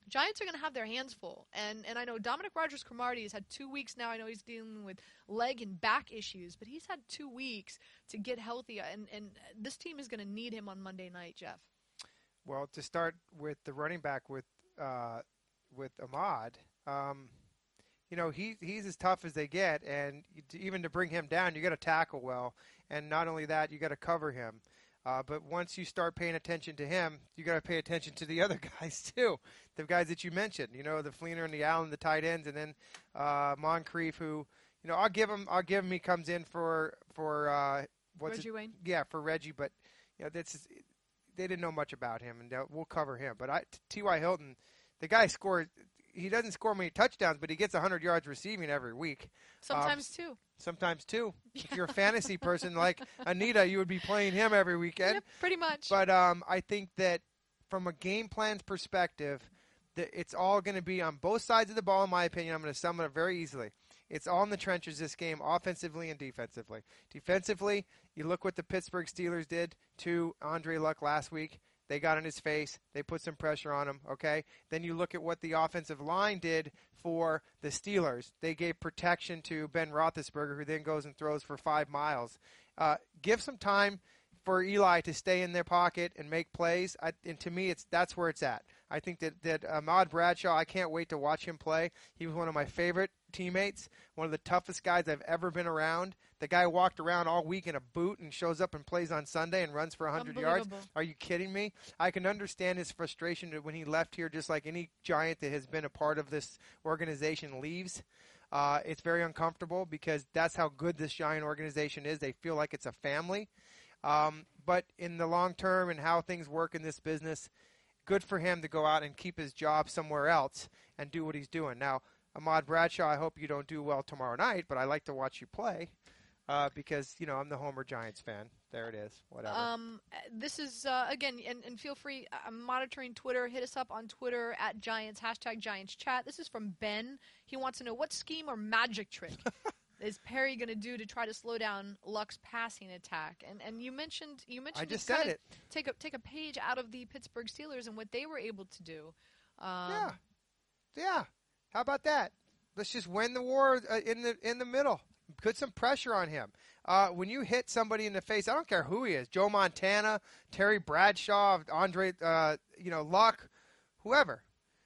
Giants are going to have their hands full. And and I know Dominic Rodgers-Cromartie has had two weeks now. I know he's dealing with leg and back issues, but he's had two weeks to get healthy. And, and this team is going to need him on Monday night, Jeff. Well, to start with the running back with uh, with Ahmad, um, you know, he, he's as tough as they get. And even to bring him down, you got to tackle well. And not only that, you got to cover him. Uh, but once you start paying attention to him, you got to pay attention to the other guys too, the guys that you mentioned. You know, the Fleener and the Allen, the tight ends, and then uh, Moncrief, who, you know, I'll give him. I'll give him. He comes in for for uh, what's Reggie it? Wayne? Yeah, for Reggie. But you know, that's they didn't know much about him, and we'll cover him. But I, T Y. Hilton, the guy scores. He doesn't score many touchdowns, but he gets one hundred yards receiving every week. Sometimes um, two. Sometimes two. If you're a fantasy person like Anita, you would be playing him every weekend. Yep, pretty much. But um, I think that from a game plan's perspective, that it's all going to be on both sides of the ball, in my opinion. I'm going to sum it up very easily. It's all in the trenches this game, offensively and defensively. Defensively, you look what the Pittsburgh Steelers did to Andre Luck last week. They got in his face. They put some pressure on him, okay? Then you look at what the offensive line did for the Steelers. They gave protection to Ben Roethlisberger, who then goes and throws for five miles. Uh, give some time for Eli to stay in their pocket and make plays. I, and to me, it's that's where it's at. I think that, that Ahmad Bradshaw, I can't wait to watch him play. He was one of my favorite teammates, one of the toughest guys I've ever been around. The guy walked around all week in a boot and shows up and plays on Sunday and runs for one hundred yards. Are you kidding me? I can understand his frustration when he left here, just like any Giant that has been a part of this organization leaves. Uh, it's very uncomfortable because that's how good this Giant organization is. They feel like it's a family. Um, but in the long term and how things work in this business, good for him to go out and keep his job somewhere else and do what he's doing. Now, Ahmad Bradshaw, I hope you don't do well tomorrow night, but I like to watch you play uh, because, you know, I'm the Homer Giants fan. There it is. Whatever. Um, this is, uh, again, and, and feel free, I'm monitoring Twitter. Hit us up on Twitter at Giants, hashtag Giants Chat. This is from Ben. He wants to know, what scheme or magic trick is Perry going to do to try to slow down Luck's passing attack? And and you mentioned you mentioned I just said it. Take a take a page out of the Pittsburgh Steelers and what they were able to do. Um, yeah, yeah. How about that? Let's just win the war uh, in the in the middle. Put some pressure on him. Uh, when you hit somebody in the face, I don't care who he is, Joe Montana, Terry Bradshaw, Andre, uh, you know, Luck, whoever.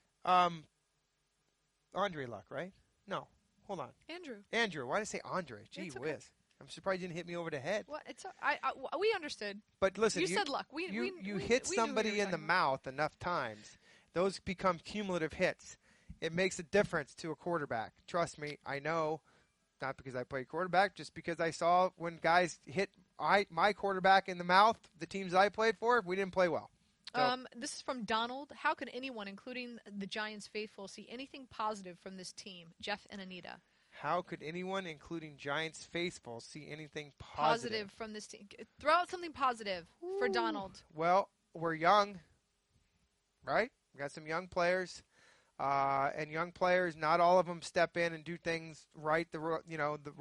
Um, Andre Luck, right? No. Hold on. Andrew. Andrew. Why did I say Andre? Gee It's okay. whiz. I'm surprised you didn't hit me over the head. What? It's a, I, I, we understood. But listen, you, you said Luck. We, you, we, you we, hit we somebody knew what you were in the talking mouth enough times, those become cumulative hits. It makes a difference to a quarterback. Trust me, I know. Not because I played quarterback, just because I saw when guys hit I, my quarterback in the mouth, the teams I played for, we didn't play well. So, Um, this is from Donald. How could anyone, including the Giants faithful, see anything positive from this team? Jeff and Anita. how could anyone, including Giants faithful, see anything positive? Positive from this team. Throw out something positive Ooh. for Donald. Well, we're young, right? We got some young players, uh, and young players. Not all of them step in and do things right. The you know the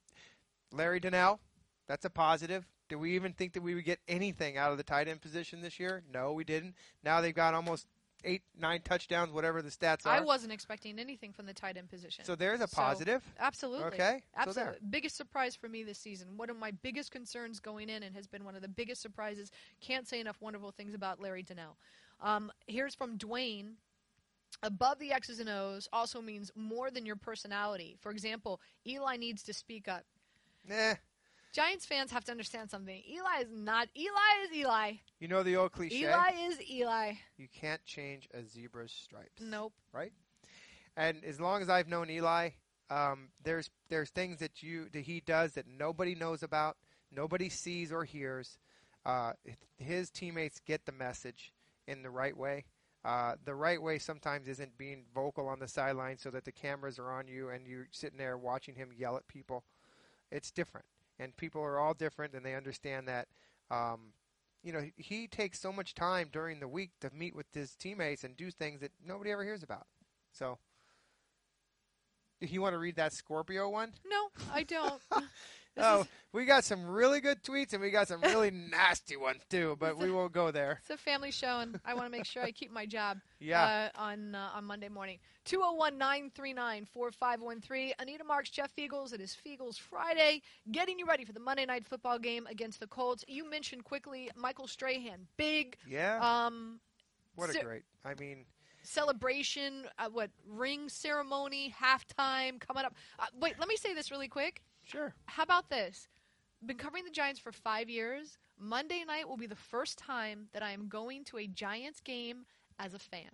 Larry Donnell, that's a positive. Did we even think that we would get anything out of the tight end position this year? No, we didn't. Now they've got almost eight, nine touchdowns, whatever the stats are. I wasn't expecting anything from the tight end position. So there's a So, positive. absolutely. Okay. So Absolutely. there. Biggest surprise for me this season. One of my biggest concerns going in and has been one of the biggest surprises. Can't say enough wonderful things about Larry Donnell. Um, here's from Dwayne. Above the X's and O's also means more than your personality. For example, Eli needs to speak up. Eh. Giants fans have to understand something. Eli is not. Eli is Eli. You know the old cliche? Eli is Eli. You can't change a zebra's stripes. Nope. Right? And as long as I've known Eli, um, there's there's things that you that he does that nobody knows about, nobody sees or hears. Uh, his teammates get the message in the right way. Uh, the right way sometimes isn't being vocal on the sideline so that the cameras are on you and you're sitting there watching him yell at people. It's different. And people are all different, and they understand that. Um, you know, he, he takes so much time during the week to meet with his teammates and do things that nobody ever hears about. So, if you want to read that Scorpio one? No, I don't. Oh, is- we got some really good tweets and we got some really nasty ones too, but we won't go there. It's a family show, and I want to make sure I keep my job Yeah. uh, on uh, on Monday morning. two oh one, nine three nine, four five one three. Anita Marks, Jeff Fiegels. It is Fiegels Friday, getting you ready for the Monday night football game against the Colts. You mentioned quickly Michael Strahan. Big Yeah. um, What a ce- great. I mean, celebration, uh, what, ring ceremony, halftime coming up. Uh, wait, let me say this really quick. sure. How about this? Been covering the Giants for five years. Monday night will be the first time that I am going to a Giants game as a fan.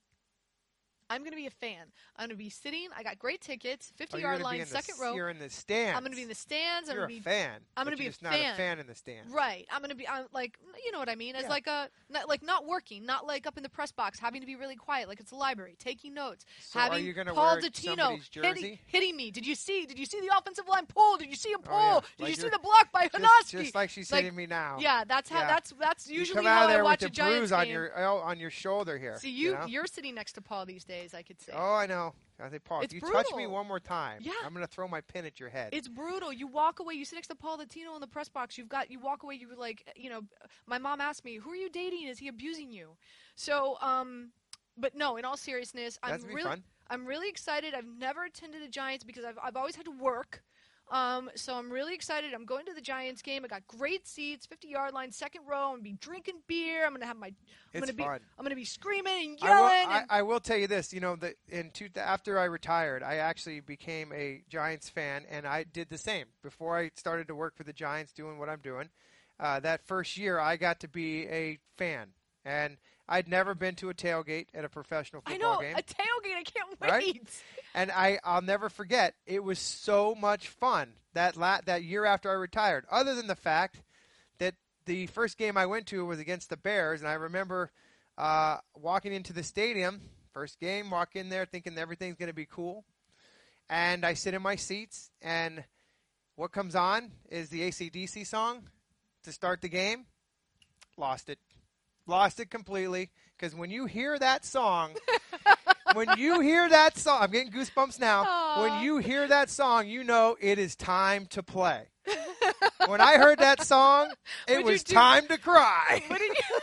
I'm going to be a fan. I'm going to be sitting. I got great tickets, Oh, fifty you're yard gonna be line, in the second s- row. You're in the stands. I'm going to be in the stands. I'm You're going a to be fan. I'm gonna but be you're a just not fan. a fan in the stands. right. I'm going to be I'm like you know what I mean, as Yeah. like a not, like not working, not like up in the press box, having to be really quiet, like it's a library, taking notes, So are having you gonna Paul wear Dottino somebody's hitting, jersey? hitting me. Did you see? Did you see the offensive line pull? Did you see him pull? Oh, yeah. Did Like you see you're- the block by Just, Hanoski? just like she's Like, hitting me now. Yeah, that's how. Yeah. That's that's You usually come out how of there I watch with a the Giants bruise on game. your oh, on your shoulder here. See, you, know? you're sitting next to Paul these days, I could say. Oh, I know. I say, Paul, It's if you touch me brutal. one more time, Yeah. I'm gonna throw my pin at your head. It's brutal. You walk away. You sit next to Paul Latino in the press box. You've got. You walk away. You were like, you know, my mom asked me, "Who are you dating? Is he abusing you?" So, um, but no. In all seriousness, I'm That's gonna be really, fun. I'm really excited. I've never attended the Giants because I've I've always had to work. Um, so I'm really excited. I'm going to the Giants game. I got great seats, fifty yard line, second row. I'm gonna be drinking beer. I'm gonna have my. I'm It's gonna be. fun. I'm gonna be screaming and I will, yelling. I, and, I will tell you this. You know, that in two, after I retired, I actually became a Giants fan, and I did the same before I started to work for the Giants, doing what I'm doing. Uh, that first year, I got to be a fan, and I'd never been to a tailgate at a professional I football know game. a tailgate. I can't wait. Right? And I, I'll never forget. It was so much fun that la- that year after I retired. Other than the fact that the first game I went to was against the Bears, and I remember uh, walking into the stadium, first game, walk in there thinking everything's going to be cool, and I sit in my seats, and what comes on is the A C D C song to start the game. Lost it. Lost it completely, because when you hear that song, when you hear that song, I'm getting goosebumps now. Aw. When you hear that song, you know it is time to play. When I heard that song, it What'd you was do? time to cry. What did you?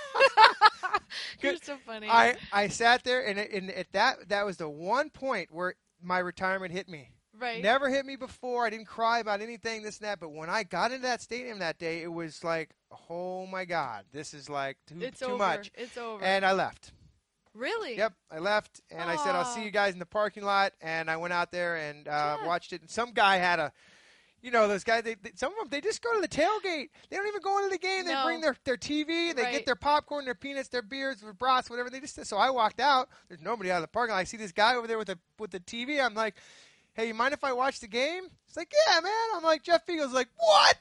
You're so funny. I, I sat there, and, it, and at that that was the one point where my retirement hit me. right. Never hit me before. I didn't cry about anything, this and that. But when I got into that stadium that day, it was like, oh my God, this is like too, It's too over. much. It's over. And I left. really? Yep, I left, and I said, I'll see Aw. you guys in the parking lot. And I went out there and uh, Jeff. watched it. And some guy had a, you know, those guys, they, they, some of them, they just go to the tailgate. They don't even go into the game. They No. bring their, their T V, they Right. get their popcorn, their peanuts, their beers, their brats, whatever. They just So I walked out. There's nobody out of the parking lot. I see this guy over there with the, with the T V. I'm like, hey, you mind if I watch the game? He's like, yeah, man. I'm like, Jeff Fiegels like, what?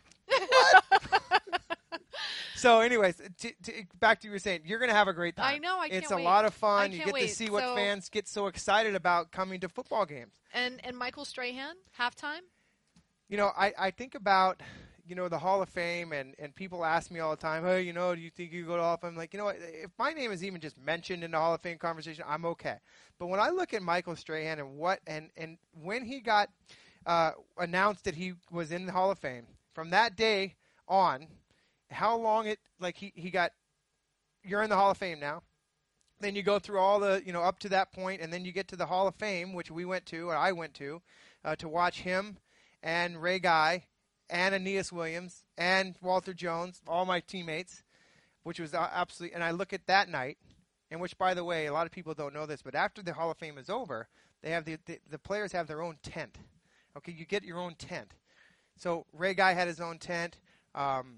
What? So, anyways, t- t- back to what you were saying. You're going to have a great time. I know, I It's can't a wait. lot of I fun. You can't get to wait. see what So- fans get so excited about coming to football games. And and Michael Strahan halftime. You know, I, I think about, you know, the Hall of Fame, and, and people ask me all the time, hey, you know, do you think you could go to the Hall of Fame? I'm like, you know what, if my name is even just mentioned in the Hall of Fame conversation, I'm okay. But when I look at Michael Strahan and what, and, and when he got uh, announced that he was in the Hall of Fame, from that day on, how long it, like he, he got, you're in the Hall of Fame now. Then you go through all the, you know, up to that point, and then you get to the Hall of Fame, which we went to, or I went to, uh, to watch him and Ray Guy and Aeneas Williams and Walter Jones, all my teammates, which was uh, absolutely, and I look at that night, and which, by the way, a lot of people don't know this, but after the Hall of Fame is over, they have the, the, the players have their own tent. Okay, you get your own tent. So Ray Guy had his own tent. Um,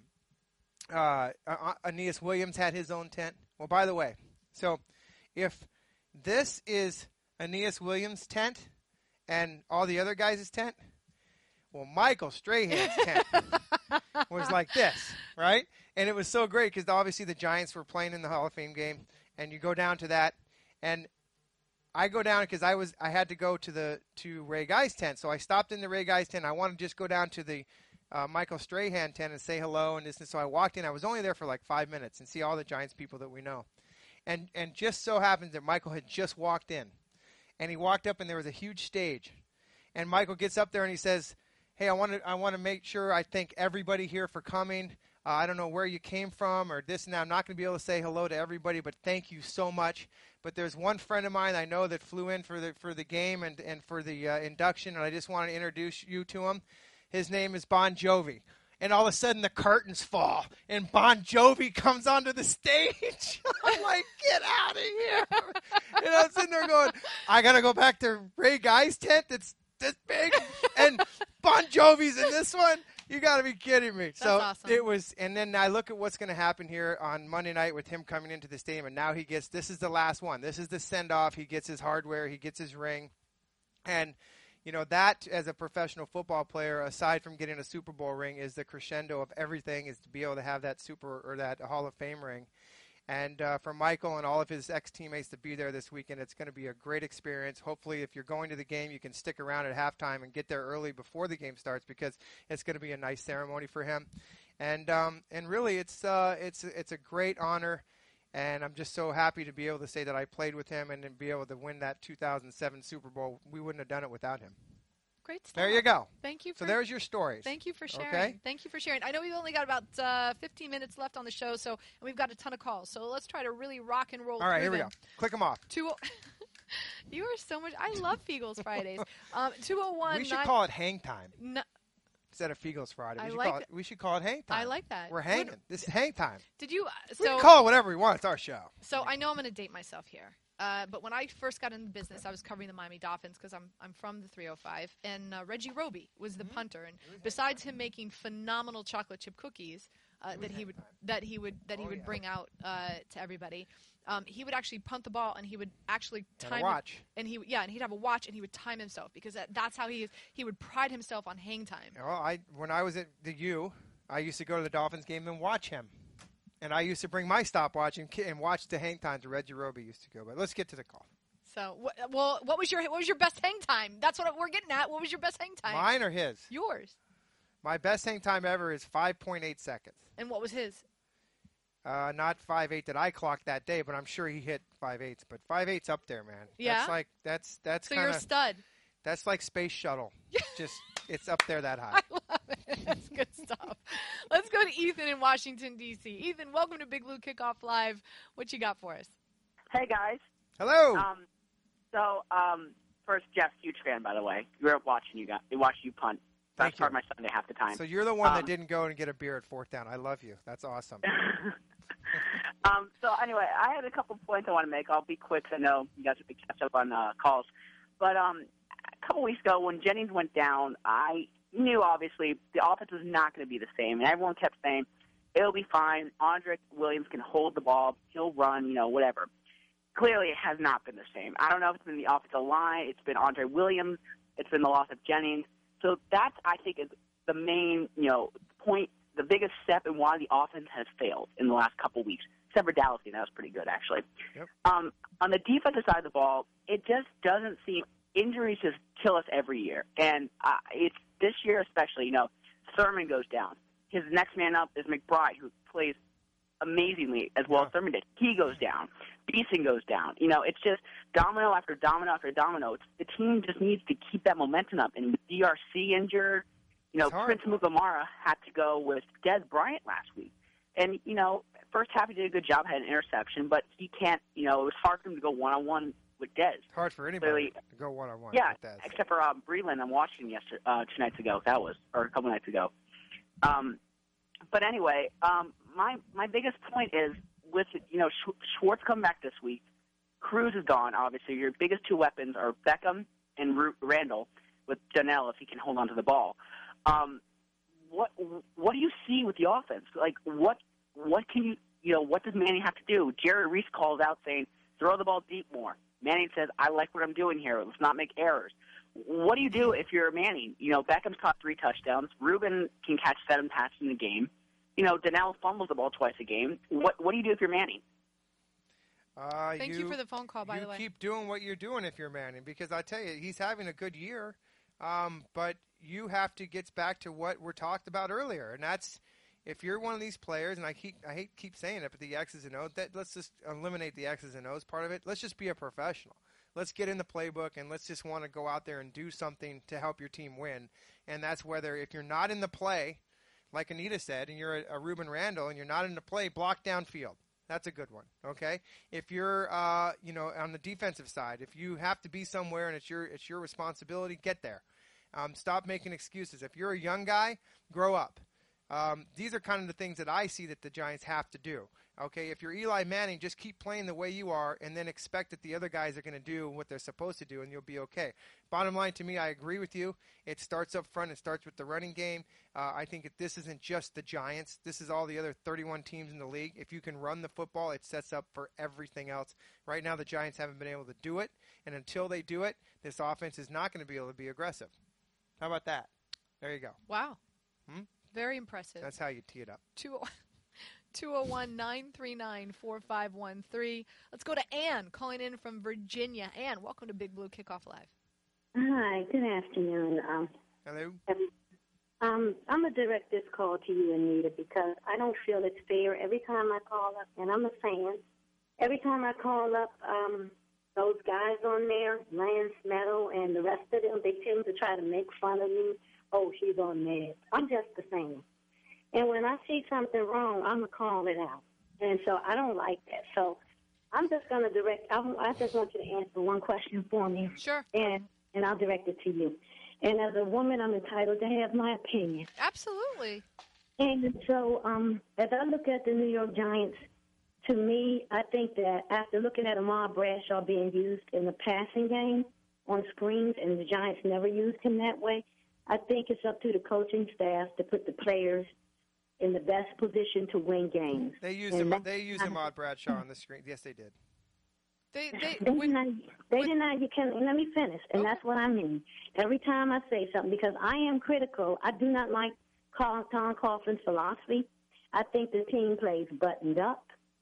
uh, uh, Aeneas Williams had his own tent. Well, by the way, so if this is Aeneas Williams' tent and all the other guys' tent, well, Michael Strahan's tent was like this, right? And it was so great because obviously the Giants were playing in the Hall of Fame game, and you go down to that, and I go down because I was I had to go to the to Ray Guy's tent, so I stopped in the Ray Guy's tent. I wanted to just go down to the uh, Michael Strahan tent and say hello and this, and so I walked in. I was only there for like five minutes and see all the Giants people that we know, and and just so happens that Michael had just walked in, and he walked up and there was a huge stage, and Michael gets up there and he says, hey, I want to I want to make sure I thank everybody here for coming. Uh, I don't know where you came from or this and that. I'm not going to be able to say hello to everybody, but thank you so much. But there's one friend of mine I know that flew in for the for the game and, and for the uh, induction, and I just want to introduce you to him. His name is Bon Jovi. And all of a sudden the curtains fall, and Bon Jovi comes onto the stage. I'm like, get out of here. And I'm sitting there going, I got to go back to Ray Guy's tent that's this big, and Bon Jovi's in this one. You got to be kidding me. That's so awesome. It was, and then I look at what's going to happen here on Monday night with him coming into the stadium, and now he gets, this is the last one. This is the send-off. He gets his hardware. He gets his ring. And, you know, that as a professional football player, aside from getting a Super Bowl ring, is the crescendo of everything, is to be able to have that Super or that Hall of Fame ring. And uh, for Michael and all of his ex-teammates to be there this weekend, it's going to be a great experience. Hopefully, if you're going to the game, you can stick around at halftime and get there early before the game starts, because it's going to be a nice ceremony for him. And um, and really, it's uh, it's it's a great honor, and I'm just so happy to be able to say that I played with him and to be able to win that two thousand seven Super Bowl. We wouldn't have done it without him. Great stuff. There you go. Thank you. For, so there's your stories. Thank you for sharing. Okay? Thank you for sharing. I know we've only got about uh, fifteen minutes left on the show, so and we've got a ton of calls. So let's try to really rock and roll. All right, through here we them. go. Click them off. Two. You are so much. I love Feagles Fridays. Um, two oh one. We should call it hang time No, instead of Feagles Friday. We I should like call it. We should call it hang time. I like that. We're hanging. Would- This is hang time. Did you? Uh, We so can call it whatever we want. It's our show. So I know I'm going to date myself here. Uh, but when I first got into business, I was covering the Miami Dolphins because I'm I'm from the three oh five, and uh, Reggie Roby was the Mm-hmm. punter. And besides him making phenomenal chocolate chip cookies uh, that he would that he would that he Oh, would yeah. bring out uh, to everybody, um, he would actually punt the ball, and he would actually And a time it- watch. and he yeah, and he'd have a watch, and he would time himself because that, that's how he is. He would pride himself on hang time. Well, I when I was at the U, I used to go to the Dolphins game and watch him. And I used to bring my stopwatch and, ki- and watch the hang times where Reggie Roby used to go. But let's get to the call. So wh- well, what was your what was your best hang time? That's what we're getting at. What was your best hang time? Mine or his? Yours. My best hang time ever is five point eight seconds. And what was his? Uh, not five eight that I clocked that day, but I'm sure he hit five eights. But five eight's up there, man. Yeah? That's like that's that's So kind you're a of stud. that's like space shuttle. Just it's up there that high. I love it. That's good stuff. Let's go to Ethan in Washington, D C Ethan, welcome to Big Blue Kickoff Live. What you got for us? Hey, guys. Hello. Um, so, um, first, Jeff, huge fan, by the way. Grew up watching you guys. Watching you punt. Thank Best part you. of my Sunday half the time. So you're the one that um, didn't go and get a beer at fourth down. I love you. That's awesome. um, so, anyway, I had a couple points I want to make. I'll be quick 'cause I know you guys have to catch up on uh, calls. But um, a couple weeks ago when Jennings went down, I knew, obviously, the offense was not going to be the same. And everyone kept saying, it'll be fine. Andre Williams can hold the ball. He'll run, you know, whatever. Clearly, it has not been the same. I don't know if it's been the offensive line. It's been Andre Williams. It's been the loss of Jennings. So that's, I think, is the main, you know, point, the biggest step in why the offense has failed in the last couple weeks. Except for Dallas, that was pretty good, actually. Yep. Um, on the defensive side of the ball, it just doesn't seem – injuries just kill us every year. And uh, it's this year especially, you know, Thurman goes down. His next man up is McBride, who plays amazingly as well Yeah. as Thurman did. He goes down. Beeson goes down. You know, it's just domino after domino after domino. It's, the team just needs to keep that momentum up. And with D R C injured, you know, It's hard. Prince Mukamara had to go with Des Bryant last week. And, you know, first half he did a good job, had an interception, but he can't, you know, it was hard for him to go one-on-one with Des. It's hard for anybody Clearly- to go one on one. Yeah, with that. except for um, Breland. I'm watching yesterday, uh, two nights ago. That was, or a couple nights ago. Um, but anyway, um, my my biggest point is with you know Sch- Schwartz come back this week. Cruz is gone. Obviously, your biggest two weapons are Beckham and Ru- Randall, with Janelle if he can hold on to the ball. Um, what what do you see with the offense? Like what what can you you know what does Manning have to do? Jerry Reese calls out saying throw the ball deep more. Manning says I like what I'm doing here. Let's not make errors. What do you do if you're Manning? You know, Beckham's caught three touchdowns. Ruben can catch seven passes in a game. You know, Donnell fumbles the ball twice a game. What what do you do if you're Manning? Uh, Thank you, for the phone call, by you the way. keep doing what you're doing if you're Manning, because I tell you, he's having a good year, um, but you have to get back to what we talked about earlier, and that's if you're one of these players, and I keep I hate keep saying it, but the X's and O's, that let's just eliminate the X's and O's part of it. Let's just be a professional. let's get in the playbook and let's just want to go out there and do something to help your team win. And that's whether if you're not in the play, like Anita said, and you're a, a Ruben Randall and you're not in the play, block downfield. That's a good one, okay? If you're, uh, you know, on the defensive side, if you have to be somewhere and it's your it's your responsibility, get there. Um, stop making excuses. If you're a young guy, grow up. Um, these are kind of the things that I see that the Giants have to do. Okay, if you're Eli Manning, just keep playing the way you are and then expect that the other guys are going to do what they're supposed to do and you'll be okay. Bottom line, to me, I agree with you. It starts up front. It starts with the running game. Uh, I think that this isn't just the Giants. This is all the other thirty-one teams in the league. If you can run the football, it sets up for everything else. Right now, the Giants haven't been able to do it, and until they do it, this offense is not going to be able to be aggressive. How about that? There you go. Wow. Hmm? Very impressive. That's how you tee it up. Two oh one, nine three nine, four five one three. Let's go to Ann calling in from Virginia. Ann, welcome to Big Blue Kickoff Live. Hi, good afternoon. Um, Hello. Um, I'm going to direct this call to you, Anita, because I don't feel it's fair. Every time I call up, and I'm a fan, every time I call up um, those guys on there, Lance Meadow and the rest of them, they tend to try to make fun of me. Oh, she's on meds. I'm just a fan. And when I see something wrong, I'm going to call it out. And so I don't like that. So I'm just going to direct, I, I just want you to answer one question for me. Sure. And, and I'll direct it to you. And as a woman, I'm entitled to have my opinion. Absolutely. And so um, as I look at the New York Giants, to me, I think that after looking at Ahmad Bradshaw being used in the passing game on screens, and the Giants never used him that way, I think it's up to the coaching staff to put the players in the best position to win games. They used him. They used Ahmad Bradshaw on the screen. Yes, they did. They they They when, deny, they deny you can. Let me finish, and Okay. that's what I mean. Every time I say something, because I am critical, I do not like Tom Coughlin's philosophy. I think the team plays buttoned up,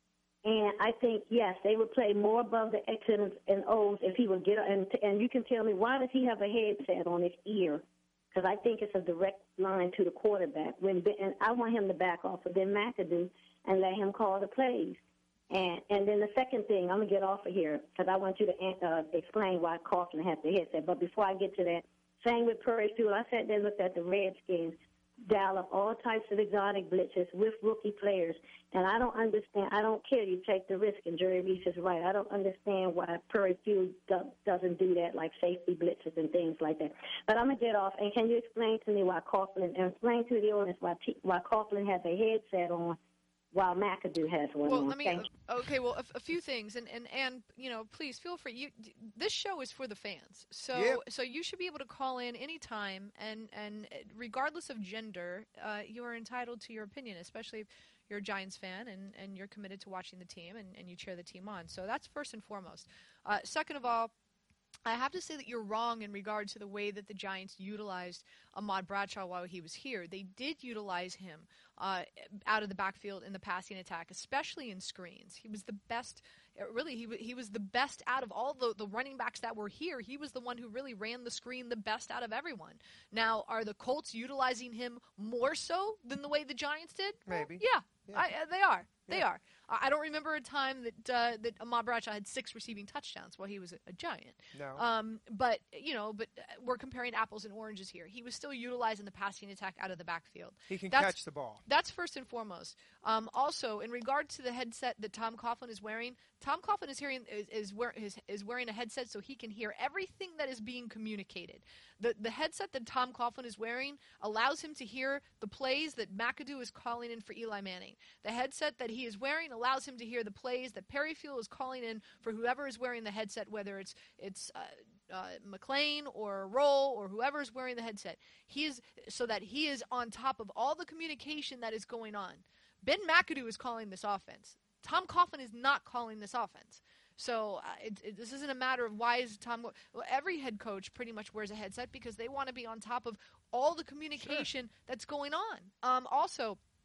and I think yes, they would play more above the X's and O's if he would get. And and you can tell me, why does he have a headset on his ear? Because I think it's a direct line to the quarterback. When and I want him to back off of Ben McAdoo and let him call the plays. And and then the second thing, I'm going to get off of here because I want you to uh, explain why Coughlin has the headset. But before I get to that, same with Prairie Field. I sat there and looked at the Redskins dial up all types of exotic blitzes with rookie players. And I don't understand. I don't care. You take the risk, and Jerry Reese is right. I don't understand why Prairie Field do, doesn't do that, like safety blitzes and things like that. But I'm going to get off. And can you explain to me why Coughlin, and explain to the audience why, T, why Coughlin has a headset on while McAdoo has one well, on? let me. Thank you. Okay, well, a, a few things, and, and and you know, please feel free. You, this show is for the fans, so Yep. so you should be able to call in anytime, and and regardless of gender, uh, you are entitled to your opinion, especially if you're a Giants fan and, and you're committed to watching the team and, and you cheer the team on. So that's first and foremost. Uh, second of all, I have to say that you're wrong in regard to the way that the Giants utilized Ahmad Bradshaw while he was here. They did utilize him uh, out of the backfield in the passing attack, especially in screens. He was the best. Really, he he was the best out of all the, the running backs that were here. He was the one who really ran the screen the best out of everyone. Now, are the Colts utilizing him more so than the way the Giants did? Maybe. Well, yeah, Yeah. I, uh, they are. They Yeah. are. I I don't remember a time that uh, that Ahmad Bradshaw had six receiving touchdowns while he was a, a Giant. No. Um, but you know, but uh, we're comparing apples and oranges here. He was still utilizing the passing attack out of the backfield. He can That's- catch the ball. That's first and foremost. Um, also, in regard to the headset that Tom Coughlin is wearing, Tom Coughlin is hearing is is, wear, is is wearing a headset so he can hear everything that is being communicated. The the headset that Tom Coughlin is wearing allows him to hear the plays that McAdoo is calling in for Eli Manning. The headset that he is wearing allows him to hear the plays that Perry Field is calling in for whoever is wearing the headset, whether it's it's uh, uh, McLean or Roll or whoever is wearing the headset. He is so that he is on top of all the communication that is going on. Ben McAdoo is calling this offense. Tom Coughlin is not calling this offense. So uh, it, it, this isn't a matter of why is Tom. Well, every head coach pretty much wears a headset because they want to be on top of all the communication Sure. that's going on. Um, also,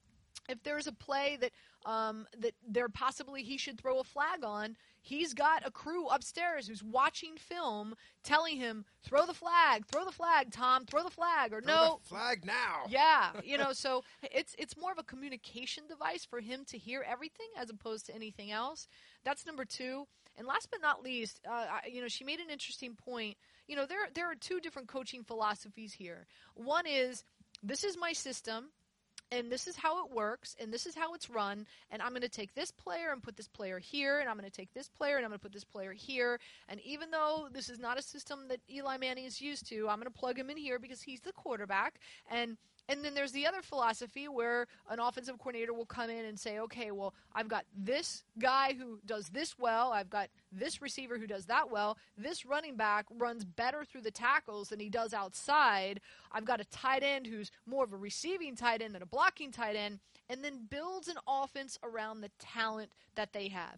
if there's a play that um, that there possibly he should throw a flag on, he's got a crew upstairs who's watching film telling him, throw the flag, throw the flag, Tom, throw the flag, or throw no. the flag now. Yeah, you know, so it's it's more of a communication device for him to hear everything as opposed to anything else. That's number two. And last but not least, uh, I, you know, she made an interesting point. You know, there there are two different coaching philosophies here. One is, this is my system, and this is how it works, and this is how it's run, and I'm going to take this player and put this player here, and I'm going to take this player and I'm going to put this player here, and even though this is not a system that Eli Manning is used to, I'm going to plug him in here because he's the quarterback. And And then there's the other philosophy where an offensive coordinator will come in and say, okay, well, I've got this guy who does this well. I've got this receiver who does that well. This running back runs better through the tackles than he does outside. I've got a tight end who's more of a receiving tight end than a blocking tight end, and then builds an offense around the talent that they have.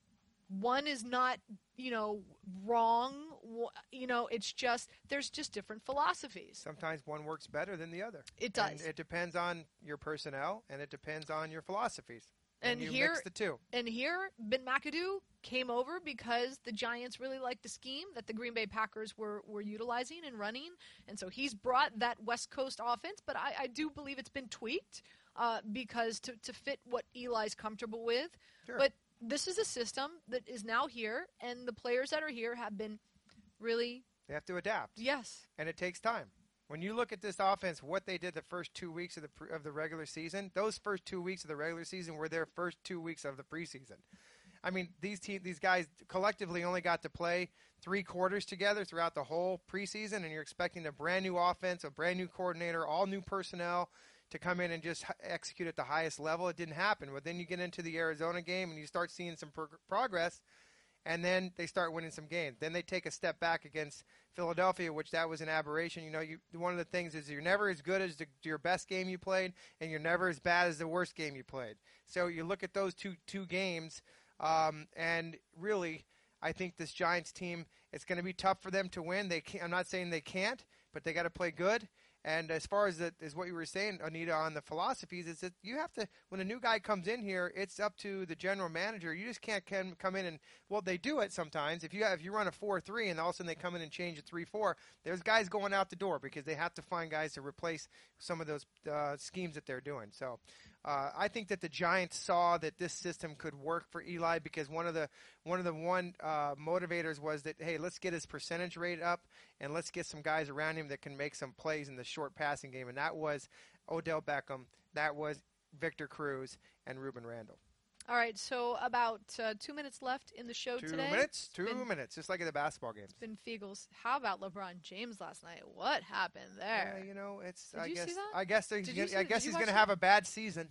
One is not, you know, wrong. You know, it's just, there's just different philosophies. Sometimes one works better than the other. It does. And it depends on your personnel, and it depends on your philosophies. And, And you here, mix the two. And here, Ben McAdoo came over because the Giants really liked the scheme that the Green Bay Packers were, were utilizing and running. And so he's brought that West Coast offense, but I, I do believe it's been tweaked uh, because to, to fit what Eli's comfortable with. Sure. But this is a system that is now here, and the players that are here have been really... They have to adapt. Yes. And it takes time. When you look at this offense, what they did the first two weeks of the pre- of the regular season, those first two weeks of the regular season were their first two weeks of the preseason. I mean, these team, these guys collectively only got to play three quarters together throughout the whole preseason, and you're expecting a brand new offense, a brand new coordinator, all new personnel to come in and just execute at the highest level. It didn't happen. But then you get into the Arizona game and you start seeing some prog- progress, and then they start winning some games. Then they take a step back against Philadelphia, which that was an aberration. You know, you, one of the things is you're never as good as the, your best game you played, and you're never as bad as the worst game you played. So you look at those two two games, um, and really, I think this Giants team, it's going to be tough for them to win. They can't, I'm not saying they can't, but they got to play good. And as far as, the, as what you were saying, Anita, on the philosophies, is that you have to, when a new guy comes in here, it's up to the general manager. You just can't can, come in and, well, they do it sometimes. If you have, if you run a four three and all of a sudden they come in and change a three four, there's guys going out the door because they have to find guys to replace some of those uh, schemes that they're doing. So uh, I think that the Giants saw that this system could work for Eli because one of the one of the one uh, motivators was that, hey, let's get his percentage rate up and let's get some guys around him that can make some plays in the short passing game. And that was Odell Beckham, that was Victor Cruz, and Ruben Randall. All right, so about uh, two minutes left in the show two today. Two minutes? Two been, minutes, just like at the basketball games. It's been Fiegels. How about LeBron James last night? What happened there? Yeah, you know, it's. Did I you guess. see that? I guess. He's Did gonna, you see- I guess did you he's going to watch have a bad season.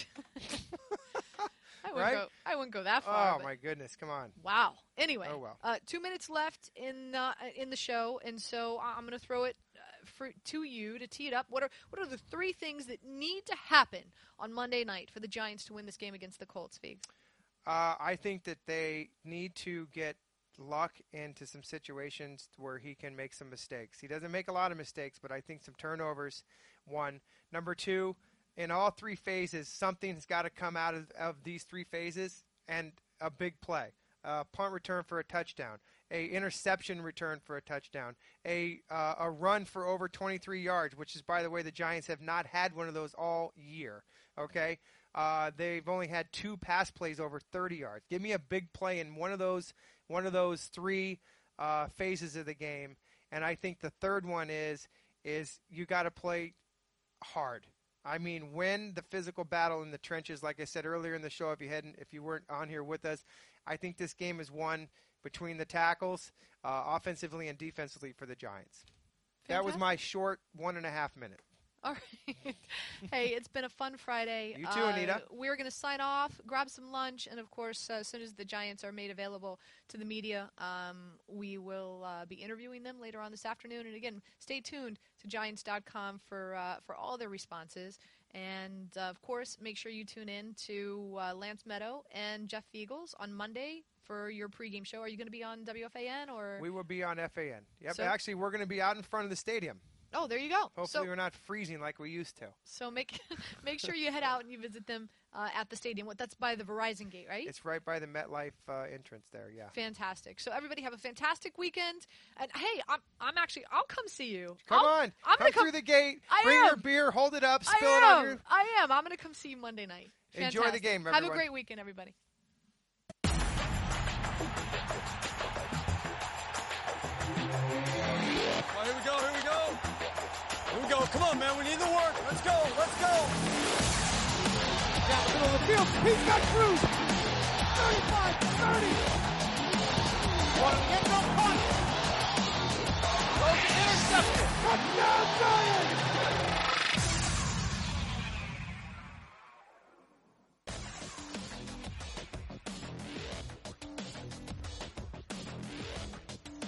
I wouldn't Right? go. I wouldn't go that far. Oh but my goodness! Come on. Wow. Anyway, Oh, well. uh, two minutes left in uh, in the show, and so I'm going to throw it uh, for to you to tee it up. What are what are the three things that need to happen on Monday night for the Giants to win this game against the Colts, Figs? Uh, I think that they need to get Luck into some situations where he can make some mistakes. He doesn't make a lot of mistakes, but I think some turnovers, one. Number two, in all three phases, something's got to come out of, of these three phases, and a big play. A punt return for a touchdown, a interception return for a touchdown, a uh, a run for over twenty-three yards, which is, by the way, the Giants have not had one of those all year, okay? Uh, they've only had two pass plays over thirty yards. Give me a big play in one of those one of those three uh, phases of the game. And I think the third one is is you got to play hard. I mean, win the physical battle in the trenches. Like I said earlier in the show, if you hadn't, if you weren't on here with us, I think this game is won between the tackles, uh, offensively and defensively for the Giants. Fantastic. That was my short one and a half minute. All right. Hey, it's been a fun Friday. You too, uh, Anita. We're going to sign off, grab some lunch, and, of course, uh, as soon as the Giants are made available to the media, um, we will uh, be interviewing them later on this afternoon. And, again, stay tuned to Giants dot com for, uh, for all their responses. And, uh, of course, make sure you tune in to uh, Lance Meadow and Jeff Fiegels on Monday for your pregame show. Are you going to be on W F A N? Or We will be on F A N. Yep. So- Actually, we're going to be out in front of the stadium. Oh, there you go. Hopefully so, we're not freezing like we used to. So make make sure you head out and you visit them uh, at the stadium. What that's by the Verizon Gate, right? It's right by the MetLife uh, entrance there. Yeah. Fantastic. So everybody have a fantastic weekend. And hey, I'm I'm actually I'll come see you. Come I'll, on, I'm come, come through the gate. I bring am. your beer, hold it up, spill I it am. on your. I am. I'm going to come see you Monday night. Fantastic. Enjoy the game, everyone. Have a great weekend, everybody. Oh, here we go, here we go. Here we go. Come on, man. We need the work. Let's go. Let's go. Down the middle of the field. He's got Cruz. thirty-five, thirty. One of the end zone. Caught. Throws it intercepted. Touchdown, Giants.